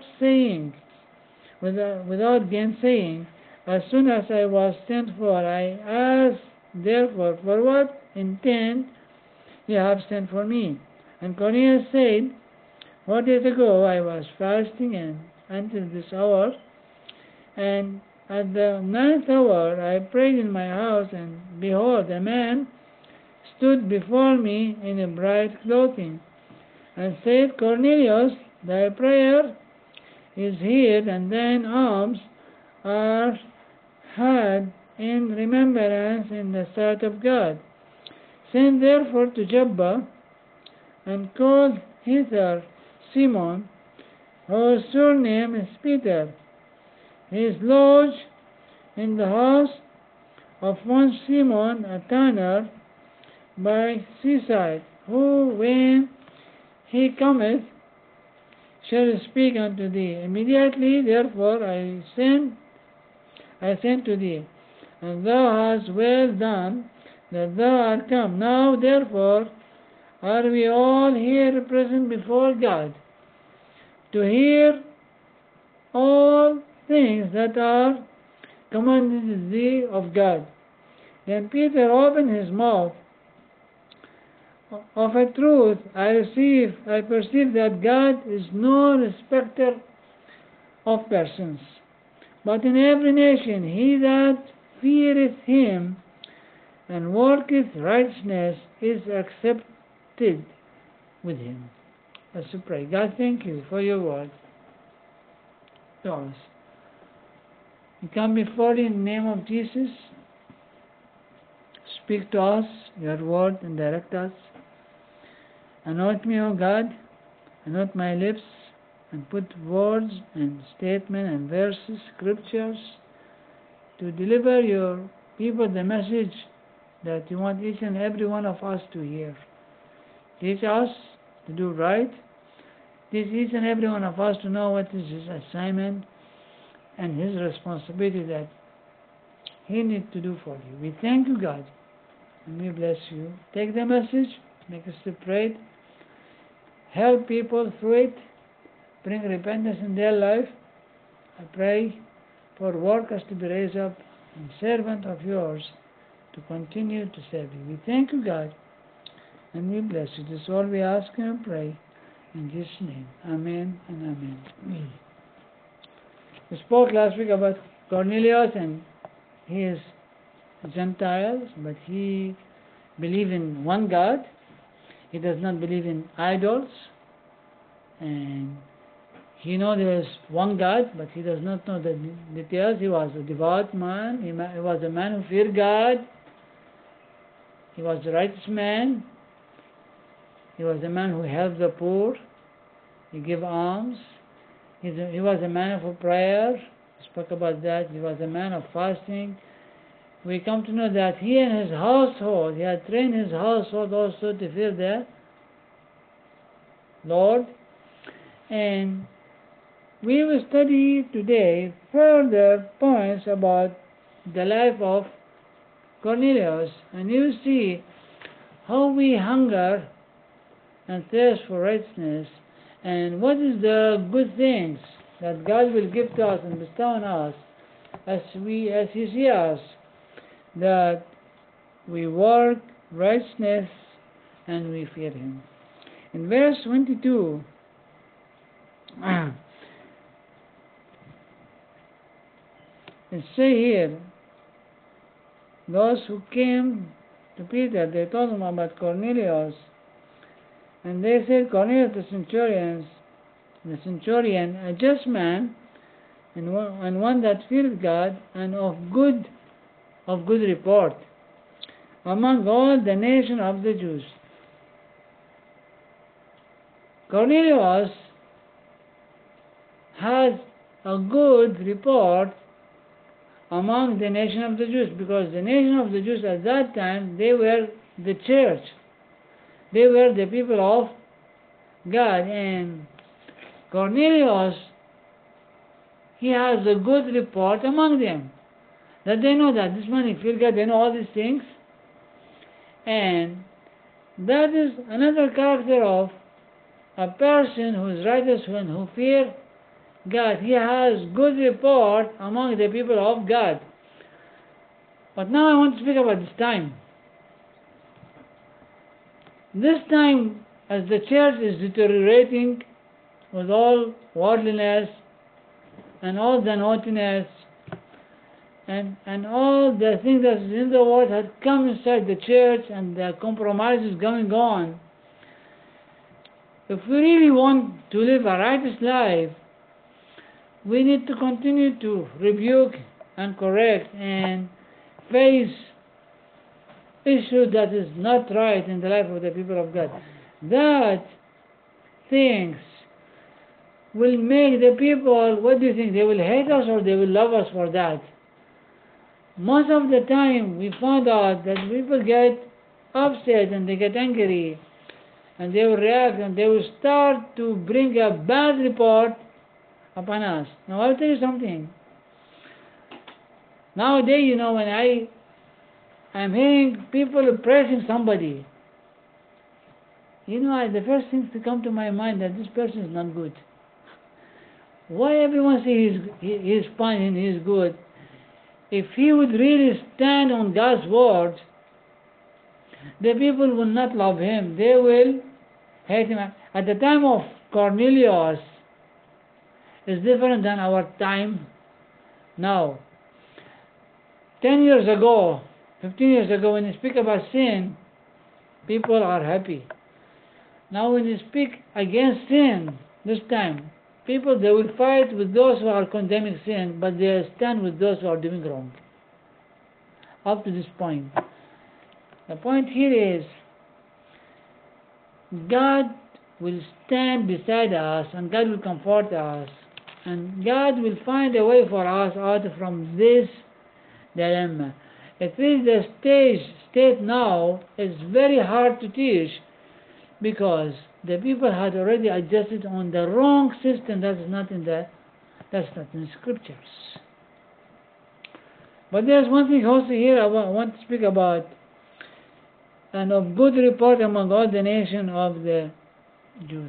gainsaying. As soon as I was sent for, I asked therefore, For what intent ye have sent for me? And Cornelius said, 4 days ago I was fasting, and until this hour, and at the 9th hour I prayed in my house, and behold, a man stood before me in a bright clothing, and said, Cornelius, thy prayer is heard, and thine alms are had in remembrance in the sight of God. Send therefore to Joppa, and call hither Simon, whose surname is Peter. He is lodged in the house of one Simon, a tanner, by seaside, who, when he cometh, shall speak unto thee. Immediately, therefore, I sent to thee. and thou hast well done that thou art come. Now therefore are we all here present before God, to hear all things that are commanded thee of God. Then Peter opened his mouth. Of a truth I perceive that God is no respecter of persons, but in every nation he that feareth him and worketh righteousness is accepted with him. Let's pray. God, thank you for your word to us. We come before you in the name of Jesus. Speak to us your word and direct us. Anoint me, O God, anoint my lips, and put words and statements and verses, scriptures, to deliver your people the message that you want each and every one of us to hear. Teach us to do right. Teach each and every one of us to know what is his assignment and his responsibility that he needs to do for you. We thank you, God, and we bless you. Take the message, make us separate, help people through it, bring repentance in their life. I pray for workers to be raised up and servant of yours to continue to serve you. We thank you, God, and we bless you. This is all we ask and pray in Jesus' name. Amen and amen. We spoke last week about Cornelius, and he is Gentiles, but he believes in one God. He does not believe in idols, and he knows there is one God, but he does not know the details. He was a devout man. He was a man who feared God. He was a righteous man. He was a man who helped the poor. He gave alms. He was a man of prayer. We spoke about that. He was a man of fasting. We come to know that he and his household, he had trained his household also to fear the Lord. And we will study today further points about the life of Cornelius, and you will see how we hunger and thirst for righteousness, and what is the good things that God will give to us and bestow on us as He sees us, that we work righteousness and we fear Him. In verse 22, it say here, those who came to Peter, they told him about Cornelius, and they said, Cornelius the centurion, a just man, and one that feared God, and of good report, among all the nation of the Jews. Cornelius has a good report among the nation of the Jews, because the nation of the Jews at that time, they were the church. They were the people of God, and Cornelius, he has a good report among them, that they know that this man, he feared God, they know all these things, and that is another character of a person who is righteous and who fears God. He has good report among the people of God. But now I want to speak about this time. This time, as the church is deteriorating with all worldliness and all the naughtiness and all the things that is in the world had come inside the church, and the compromises going on, if we really want to live a righteous life, we need to continue to rebuke and correct and face issues that is not right in the life of the people of God. That things will make the people, what do you think, they will hate us or they will love us for that? Most of the time we found out that people get upset and they get angry and they will react and they will start to bring a bad report upon us. Now I'll tell you something. Nowadays, when I'm hearing people praising somebody, the first thing to come to my mind that this person is not good. Why everyone say he's fine and he's good? If he would really stand on God's word, the people will not love him. They will hate him. At the time of Cornelius, is different than our time now. 10 years ago, 15 years ago, when you speak about sin, people are happy. Now when you speak against sin, this time, people, they will fight with those who are condemning sin, but they stand with those who are doing wrong. Up to this point. The point here is, God will stand beside us, and God will comfort us, and God will find a way for us out from this dilemma. It is the state now is very hard to teach, because the people had already adjusted on the wrong system that's not in the scriptures. But there's one thing also here I want to speak about, and of good report among all the nation of the Jews.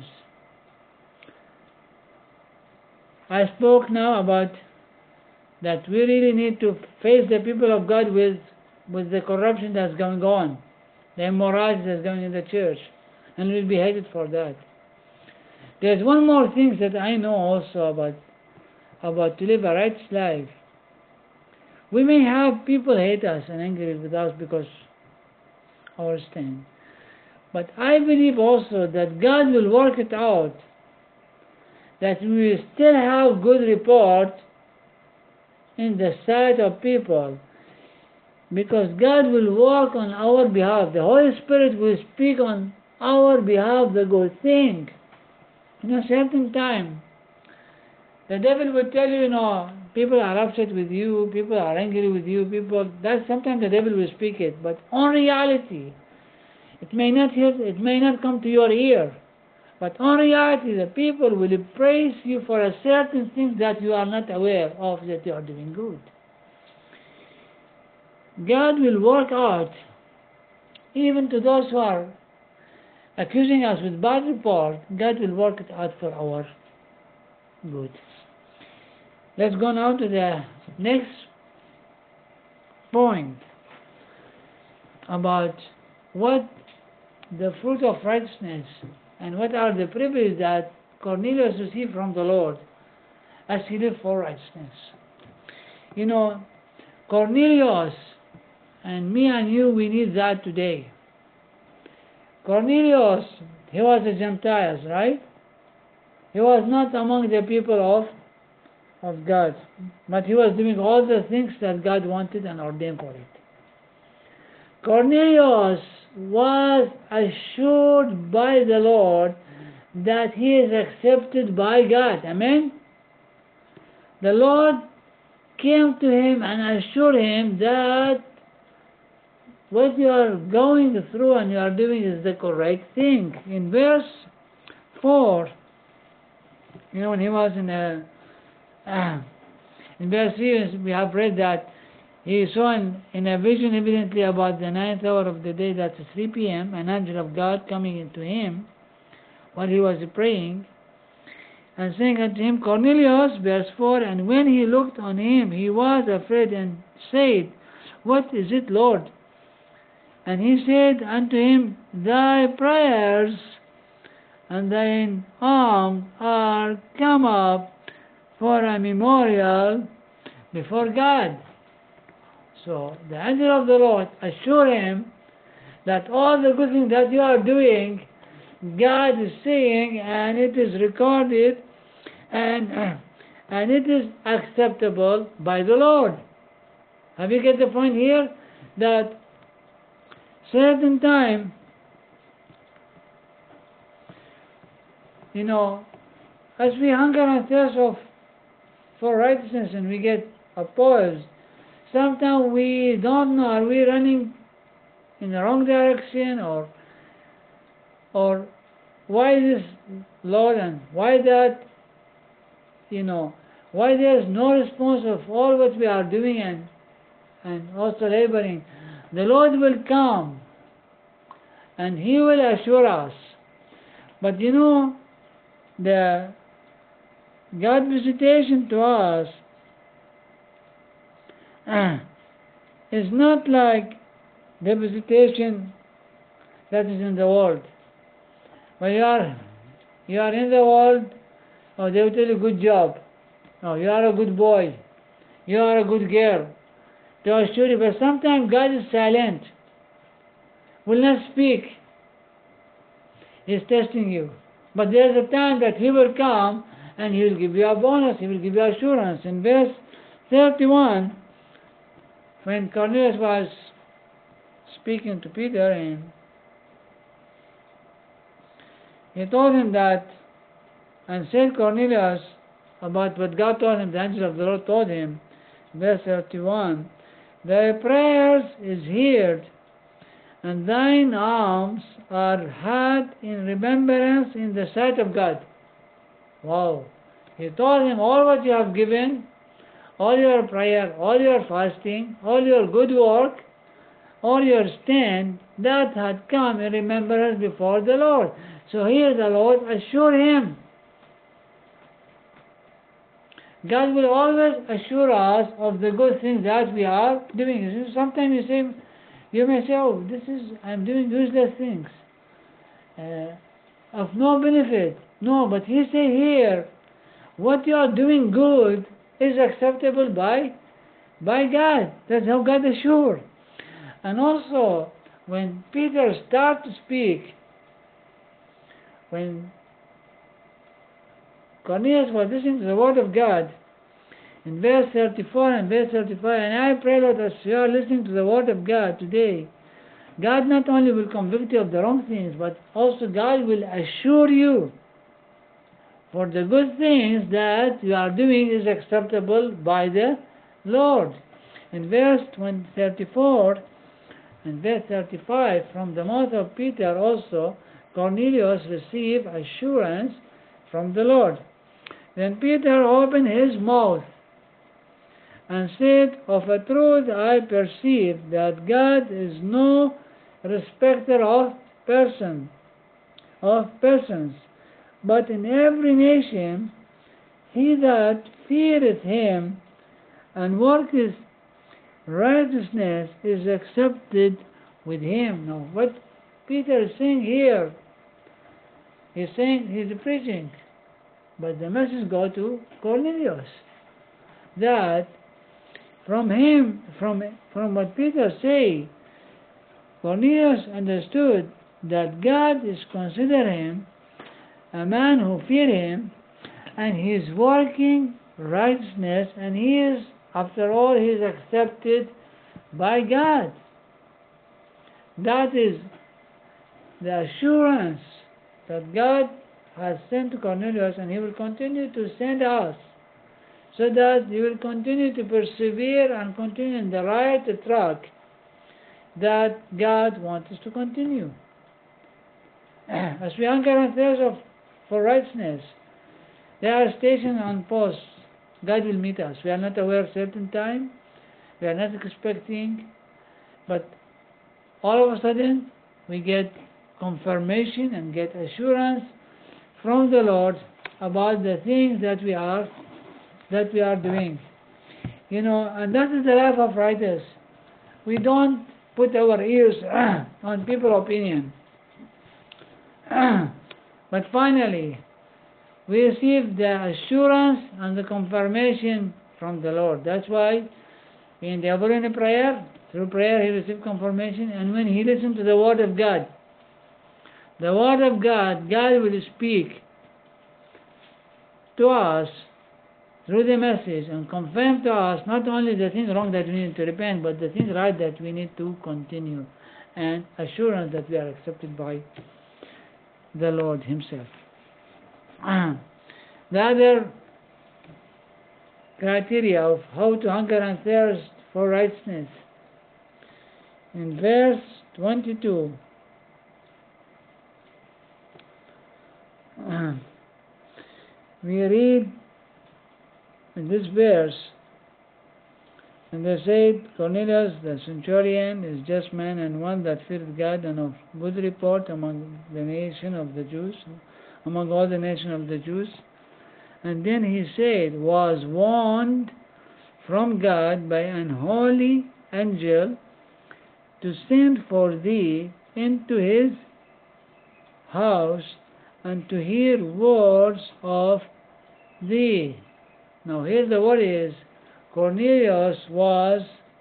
I spoke now about that we really need to face the people of God with the corruption that's going on, the immorality that's going in the church, and we'll be hated for that. There's one more thing that I know also about to live a righteous life. We may have people hate us and angry with us because our sin. But I believe also that God will work it out, that we will still have good report in the sight of people, because God will work on our behalf. The Holy Spirit will speak on our behalf the good thing. In a certain time, the devil will tell you, people are upset with you, people are angry with you, that sometimes the devil will speak it, but on reality, it may not come to your ear, but on reality, the people will praise you for a certain thing that you are not aware of, that you are doing good. God will work out, even to those who are accusing us with bad report, God will work it out for our good. Let's go now to the next point about what the fruit of righteousness and what are the privileges that Cornelius received from the Lord as he lived for righteousness. Cornelius and me and you, we need that today. Cornelius, he was a Gentile, right? He was not among the people of God, but he was doing all the things that God wanted and ordained for it. Cornelius was assured by the Lord that he is accepted by God. Amen? The Lord came to him and assured him that what you are going through and you are doing is the correct thing. In verse 4, when he was in verse 3, we have read that he saw in a vision, evidently about the 9th hour of the day, that's 3 p.m., an angel of God coming into him while he was praying, and saying unto him, Cornelius, verse 4, and when he looked on him, he was afraid, and said, What is it, Lord? And he said unto him, Thy prayers and thine alms are come up for a memorial before God. So the angel of the Lord assured him that all the good things that you are doing, God is seeing, and it is recorded, and it is acceptable by the Lord. Have you get the point here? That certain time, as we hunger and thirst for righteousness and we get opposed, sometimes we don't know, are we running in the wrong direction, or why this, Lord, and why that, why there is no response of all what we are doing, and and also laboring, the Lord will come and He will assure us. But you know, the God visitation to us is not like the visitation that is in the world. When you are in the world, oh, they will tell you good job. Oh, you are a good boy. You are a good girl. They assure you, but sometimes God is silent, will not speak. He's testing you. But there's a time that He will come and He will give you a bonus, He will give you assurance. In verse 31, when Cornelius was speaking to Peter, and he told him that, and said Cornelius about what God told him, the angel of the Lord told him, verse 31, thy prayers is heard, and thine alms are had in remembrance in the sight of God. Wow. He told him all what you have given, all your prayer, all your fasting, all your good work, all your stand, that had come in remembrance before the Lord. So here the Lord assure him. God will always assure us of the good things that we are doing. Sometimes you may say, oh, I'm doing useless things, of no benefit. No, but He say here, what you are doing good is acceptable by God. That's how God is sure. And also, when Peter started to speak, when Cornelius was listening to the word of God, in verse 34 and verse 35, and I pray, Lord, as you are listening to the word of God today, God not only will convict you of the wrong things, but also God will assure you for the good things that you are doing is acceptable by the Lord. In verse 34 and verse 35, from the mouth of Peter also, Cornelius received assurance from the Lord. Then Peter opened his mouth and said, of a truth I perceive that God is no respecter of persons, but in every nation he that feareth him and worketh righteousness is accepted with him. Now, what Peter is saying here, he's preaching, but the message goes to Cornelius, that from what Peter say, Cornelius understood that God is considering him a man who fear him, and he is working righteousness, and he is, after all, he is accepted by God. That is the assurance that God has sent to Cornelius, and He will continue to send us, so that you will continue to persevere and continue in the right track that God wants us to continue. As we hunger and thirst for righteousness, there are stations on posts. God will meet us. We are not aware of certain time. We are not expecting, but all of a sudden we get confirmation and get assurance from the Lord about the things that we are doing. You know, and that is the life of righteous. We don't put our ears on people's opinion. But finally, we receive the assurance and the confirmation from the Lord. That's why in the Abrahamic prayer, through prayer he received confirmation, and when he listened to the Word of God, God will speak to us through the message and confirm to us not only the things wrong that we need to repent, but the things right that we need to continue, and assurance that we are accepted by the Lord Himself. The other criteria of how to hunger and thirst for righteousness, in verse 22, we read in this verse, And they said, Cornelius the centurion is just man and one that feared God and of good report among the nation of the Jews, among all the nation of the Jews. And then he said, was warned from God by an holy angel to send for thee into his house and to hear words of thee. Now here the word is, Cornelius was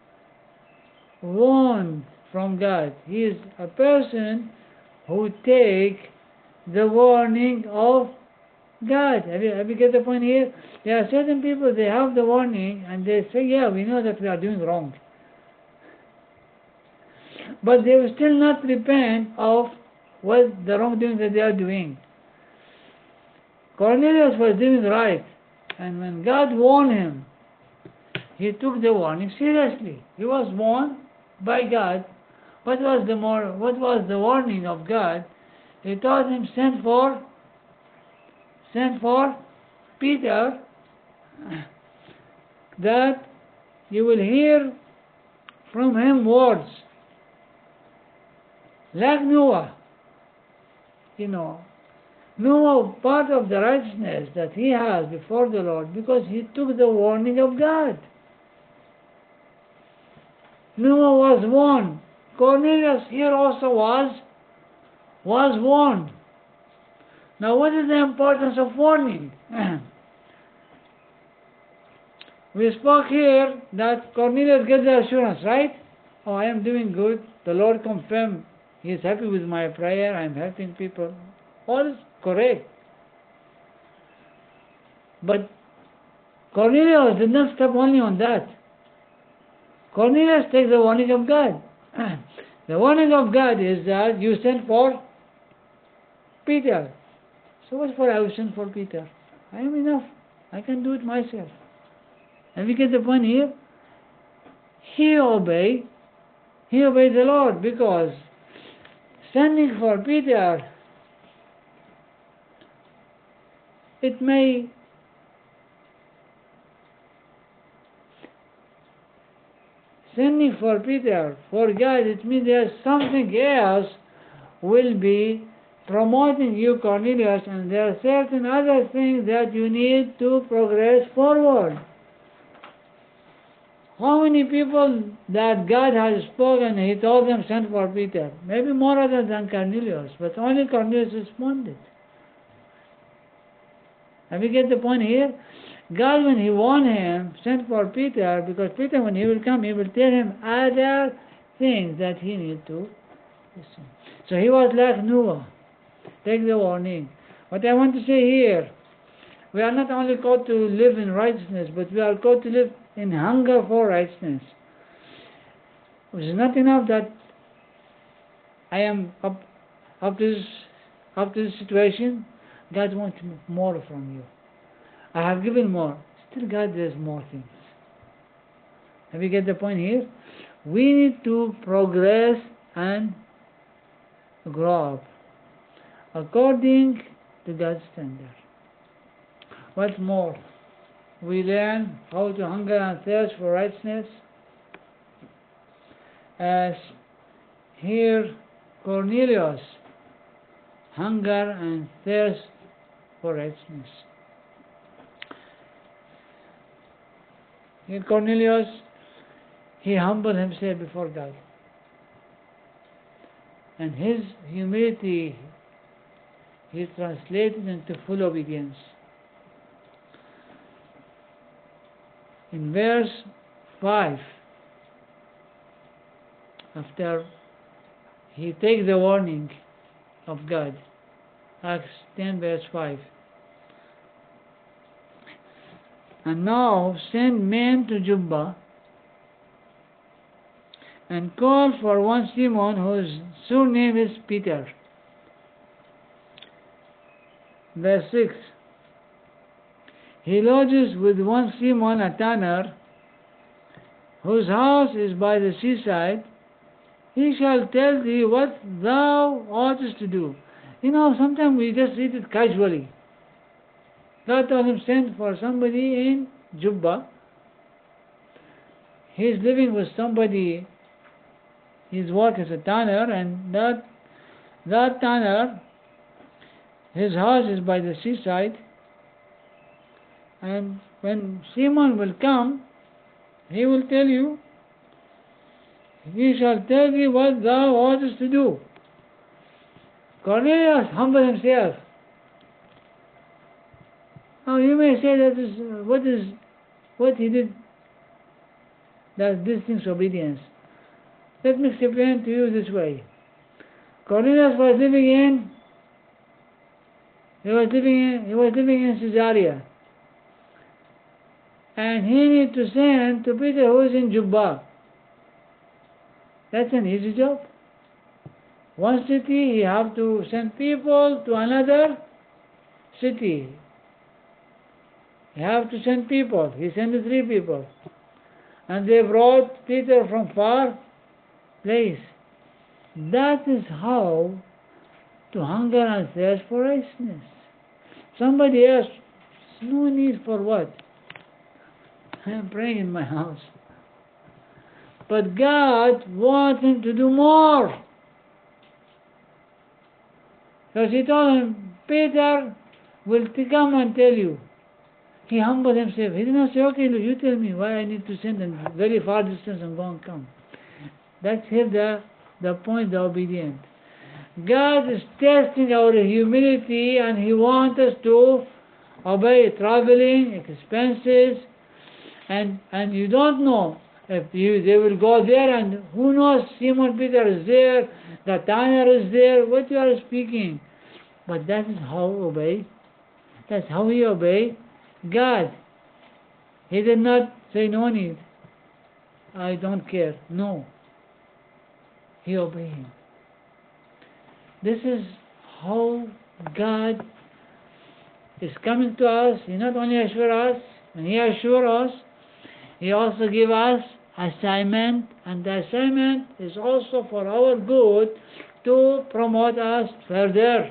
warned from God. He is a person who take the warning of God. Have you get the point here? There are certain people, they have the warning and they say, yeah, we know that we are doing wrong. But they will still not repent of what the wrongdoing that they are doing. Cornelius was doing right. And when God warned him, he took the warning seriously. He was warned by God. What was the warning of God? He told him, send for Peter, that you will hear from him words like Noah. Noah, part of the righteousness that he has before the Lord, because he took the warning of God. Noah was warned. Cornelius here also was warned. Now, what is the importance of warning? We spoke here that Cornelius gets the assurance, right? Oh, I am doing good. The Lord confirmed He is happy with my prayer. I am helping people. All is correct. But Cornelius did not stop only on that. Cornelius takes the warning of God. The warning of God is that you send for Peter. So what's for I will send for Peter? I am enough. I can do it myself. And we get the point here. He obeyed the Lord, because sending for Peter, sending for Peter, for God, it means there's something else will be promoting you, Cornelius, and there are certain other things that you need to progress forward. How many people that God has spoken, He told them, send for Peter? Maybe more other than Cornelius, but only Cornelius responded. Have you get the point here? God, when He warned him, sent for Peter, because Peter, when he will come, He will tell him other things that he need to listen. So he was like Noah. Take the warning. What I want to say here, we are not only called to live in righteousness, but we are called to live in hunger for righteousness. It is not enough that I am up to this situation. God wants more from you. I have given more. Still God does more things. Have you get the point here? We need to progress and grow up according to God's standard. What's more, we learn how to hunger and thirst for righteousness, as here Cornelius hunger and thirst for righteousness. Here Cornelius, he humbled himself before God, and his humility he translated into full obedience. In verse 5, after he takes the warning of God, Acts 10 verse 5, and now send men to Joppa and call for one Simon, whose surname is Peter. Verse 6, he lodges with one Simon, a tanner, whose house is by the seaside. He shall tell thee what thou oughtest to do. Sometimes we just read it casually. God told him, send for somebody in Joppa. he's living with somebody. His work is a tanner, and that tanner, his house is by the seaside. And when Simon will come, he will tell you, he shall tell thee what thou oughtest to do. Cornelius humbled himself. Now you may say that is what he did, that this thing's obedience. Let me explain to you this way. Cornelius was living in Caesarea, and he needed to send to Peter, who is in Joppa. That's an easy job. One city, he have to send people to another city. He have to send people. He sent 3 people, and they brought Peter from far place. That is how to hunger and thirst for righteousness. Somebody asked, no need for what? I am praying in my house. But God wants him to do more. Because he told him, Peter will come and tell you. He humbled himself. He did not say, okay, look, you tell me why I need to send them very far distance and go and come. That's here the point, the obedient. God is testing our humility, and he wants us to obey traveling, expenses, and you don't know if they will go there, and who knows, Simon Peter is there, the tanner is there, what you are speaking. But that is how obey. That's how he obeyed God. He did not say no need. I don't care. No. He obeyed him. This is how God is coming to us. He not only assure us, when he assure us, he also give us assignment, and the assignment is also for our good, to promote us further.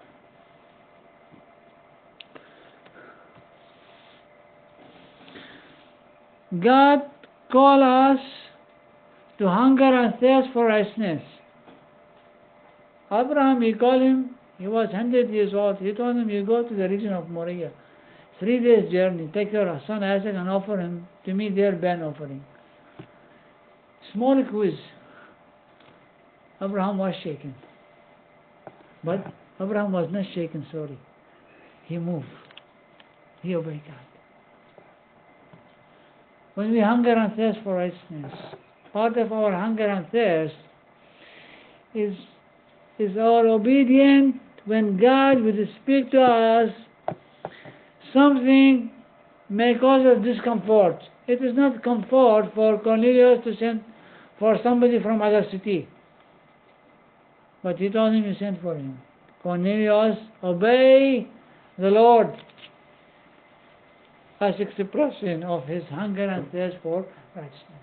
God call us to hunger and thirst for righteousness. Abraham, he called him, he was 100 years old. He told him, you go to the region of Moriah, 3 days journey, take your son Isaac and offer him to me their burnt offering. Small quiz. Abraham was shaken. But Abraham was not shaken, sorry. He moved. He obeyed God. When we hunger and thirst for righteousness, part of our hunger and thirst is our obedience when God will speak to us. Something may cause us discomfort. It is not comfort for Cornelius to send for somebody from other city. But he told him, you sent for him. Cornelius, obey the Lord as expression of his hunger and thirst for righteousness.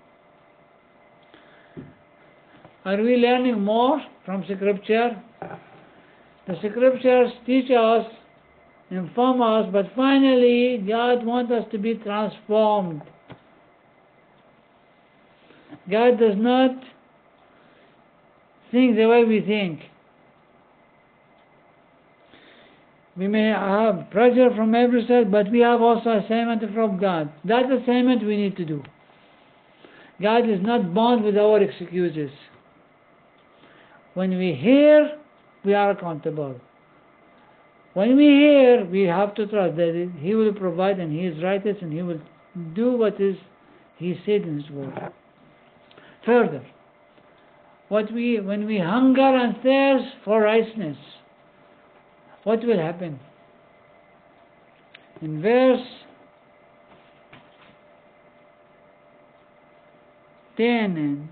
Are we learning more from Scripture? The Scriptures teach us, inform us, but finally God wants us to be transformed. God does not think the way we think. We may have pressure from every side, but we have also assignment from God. That assignment we need to do. God is not bound with our excuses. When we hear, we are accountable. When we hear, we have to trust that He will provide, and He is righteous, and He will do what is He said in His word. Further, when we hunger and thirst for righteousness, what will happen? In verse 10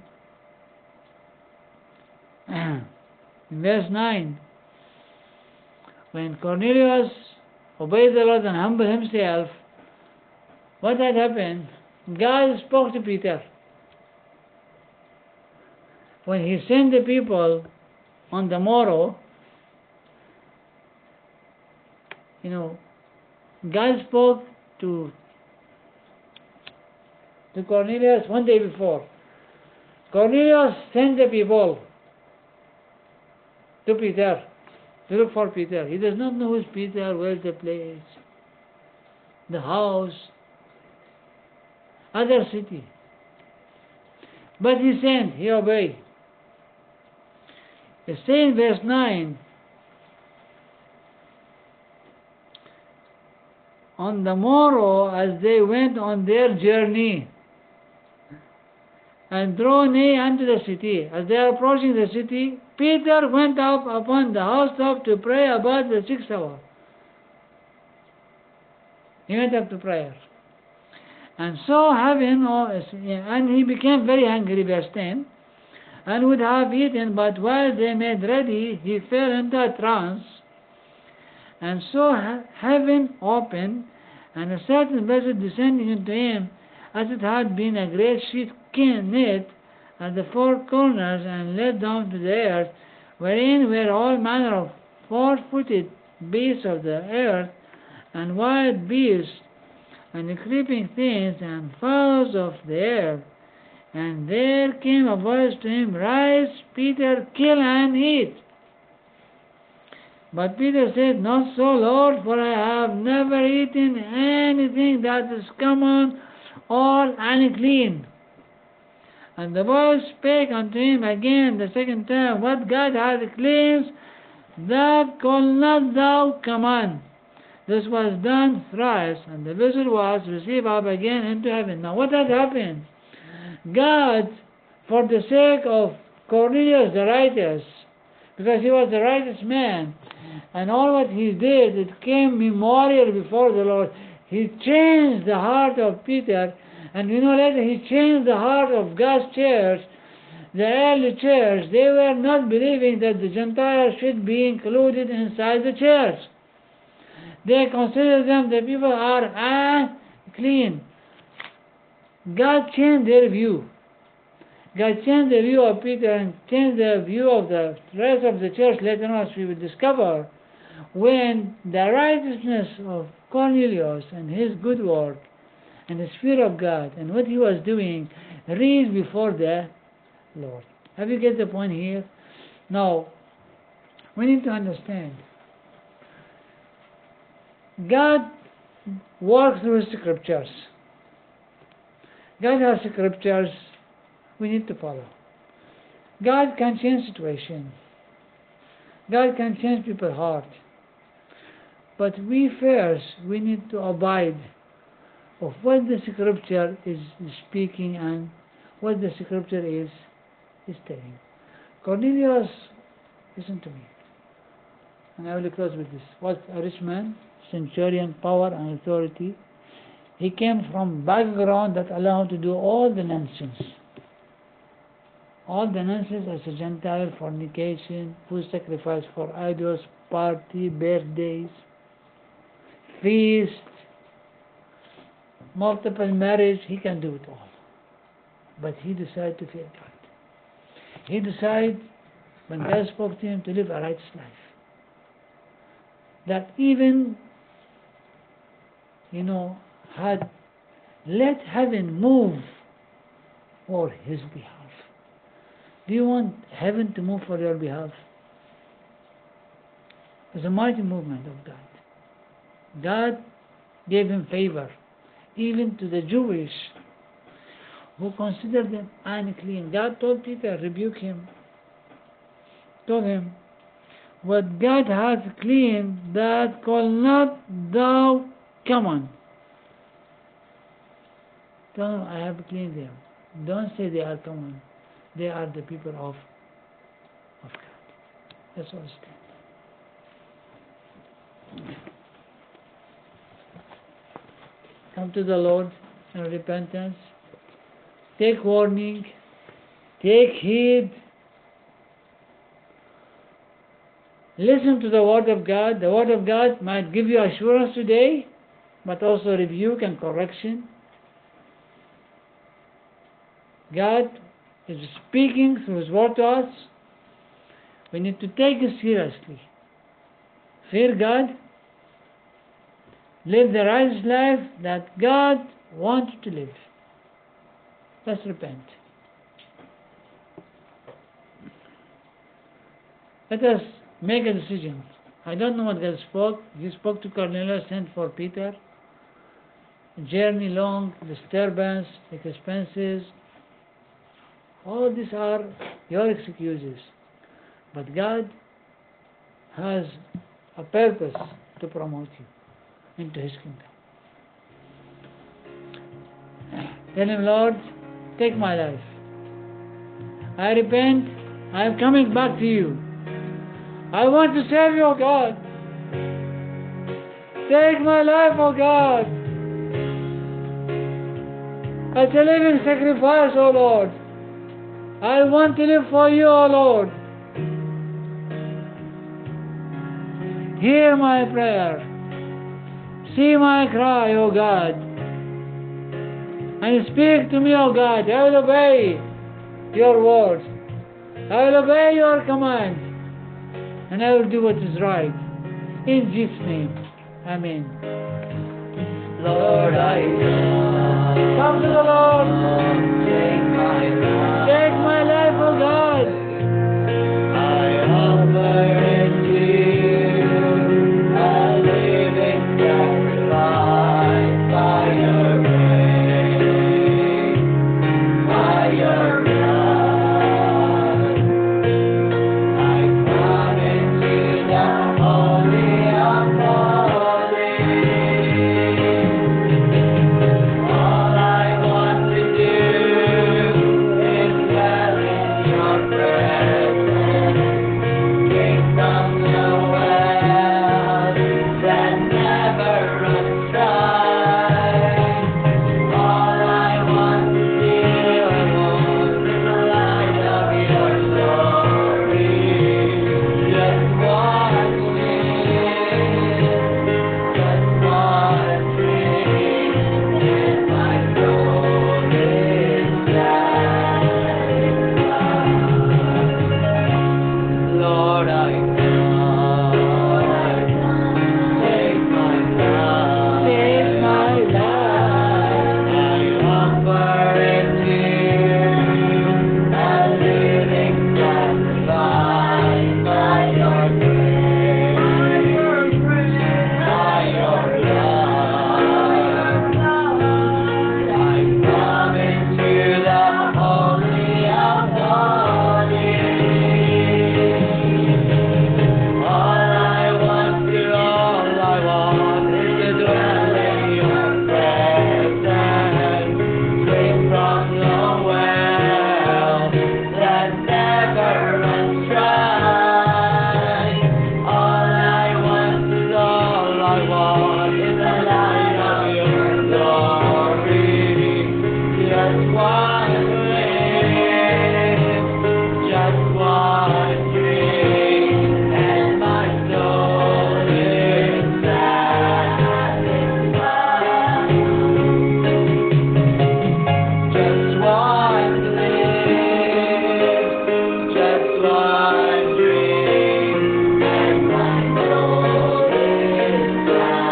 and in verse 9, when Cornelius obeyed the Lord and humbled himself, what had happened? God spoke to Peter. When he sent the people on the morrow, God spoke to to Cornelius one day before. Cornelius sent the people to Peter to look for Peter. He does not know who's Peter, where's the place, the house, other city. But he sent, he obeyed. It says in verse 9, on the morrow, as they went on their journey and drew near unto the city, as they are approaching the city, Peter went up upon the housetop to pray about the 6th hour. He went up to prayer. And so and he became very hungry, verse 10, and would have eaten, but while they made ready, he fell into a trance. And so heaven opened, and a certain vessel descending into him, as it had been a great sheet knit at the four corners and let down to the earth, wherein were all manner of four-footed beasts of the earth, and wild beasts, and the creeping things, and fowls of the air. And there came a voice to him, Rise, Peter, kill and eat. But Peter said, Not so, Lord, for I have never eaten anything that is common or unclean. And the voice spake unto him again the second time, What God hath cleansed, that call not thou common. This was done thrice, and the vessel was received up again into heaven. Now what had happened? God, for the sake of Cornelius the righteous, because he was a righteous man, and all what he did, it came memorial before the Lord. He changed the heart of Peter, and later he changed the heart of God's church, the early church. They were not believing that the Gentiles should be included inside the church. They considered them, the people are unclean. God changed their view. God changed the view of Peter and changed the view of the rest of the church later on, as we will discover, when the righteousness of Cornelius and his good work and the fear of God and what he was doing reached before the Lord. Have you get the point here? Now, we need to understand, God works through scriptures. God has scriptures we need to follow. God can change situation. God can change people's heart. But we need to abide of what the scripture is speaking and what the scripture is telling. Cornelius, listen to me, and I will close with this, was a rich man, centurion, power and authority. He came from background that allowed him to do all the nonsense. All the nonsense as a Gentile, fornication, food sacrifice for idols, party, birthdays, feast, multiple marriage. He can do it all. But he decided to fear God. He decided, when God spoke to him, to live a righteous life. That even, had let heaven move for his behalf. Do you want heaven to move for your behalf? It's a mighty movement of God. God gave him favor, even to the Jewish who considered them unclean. God told Peter, rebuke him. Told him, what God hath cleaned, that call not thou common. Tell him, I have cleaned them. Don't say they are common. They are the people of God. Let's all stand. Come to the Lord in repentance. Take warning. Take heed. Listen to the Word of God. The Word of God might give you assurance today, but also rebuke and correction. God is speaking through His Word to us. We need to take it seriously. Fear God. Live the righteous life that God wants you to live. Let's repent. Let us make a decision. I don't know what God spoke. He spoke to Cornelius, sent for Peter. Journey long, disturbance, expenses. All these are your excuses. But God has a purpose to promote you into His kingdom. Tell Him, Lord, take my life. I repent. I am coming back to you. I want to serve you, O God. Take my life, O God. As a living sacrifice, O Lord. I want to live for you, O Lord. Hear my prayer. See my cry, O God. And speak to me, O God. I will obey your words. I will obey your commands. And I will do what is right. In Jesus' name. Amen.
Lord, I come.
Come to the Lord.
Take my life.
Take my life, O God.
I offer it to you, a living sacrifice by your grace, by your blood. I come into the holy of holies. All I want to do is dwell in your presence, drink from the well that never runs dry. All I want to do is the light of your glory. Just one drink, and my soul is satisfied. Lord, I come. Take my life.
Take my life.
I offer it to you, a living sacrifice by your grace, by your blood. I come into the holy of holies. All I want is to dwell in your presence, drink from the well that never runs dry. All I want is the light of your glory. Just one drink, just one drink, and my soul is satisfied. Just one drink, just one drink, and my soul is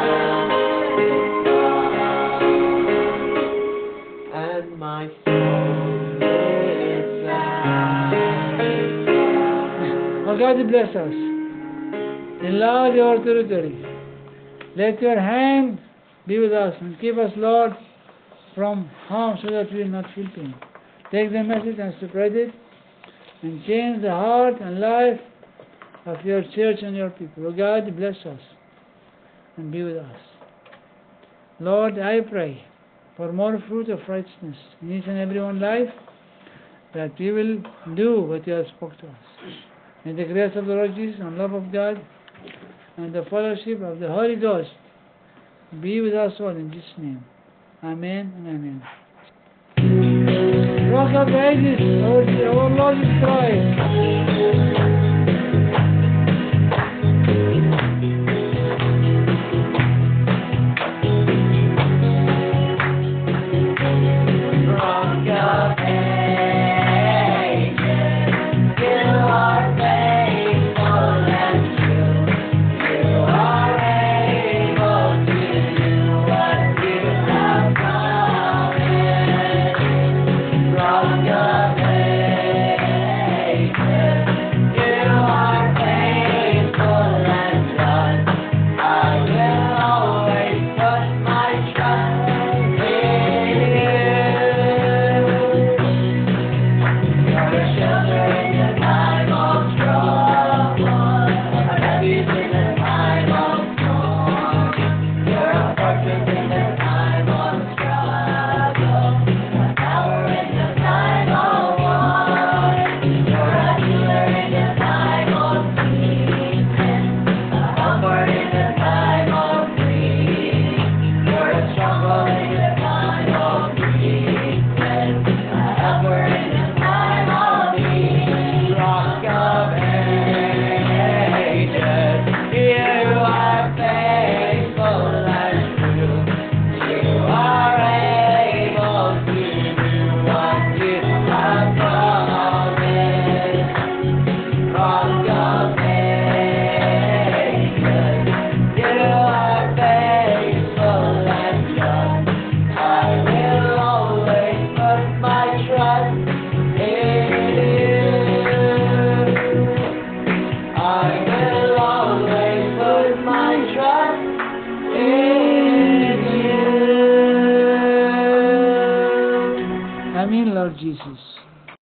satisfied. And my soul is satisfied.
Oh God, bless us. Enlarge our territory. Let your hand be with us and keep us, Lord, from harm so that we will not feel pain. Take the message and spread it and change the heart and life of your church and your people. Oh God, bless us and be with us. Lord, I pray for more fruit of righteousness in each and every one life, that we will do what you have spoke to us. May the grace of the Lord Jesus and love of God and the fellowship of the Holy Ghost be with us all in Jesus' name. Amen and amen. Rock of the ages, our Lord Jesus Christ.
Rock of ages, you are faithful and true. You are able to do what you have promised.
Lord Jesus.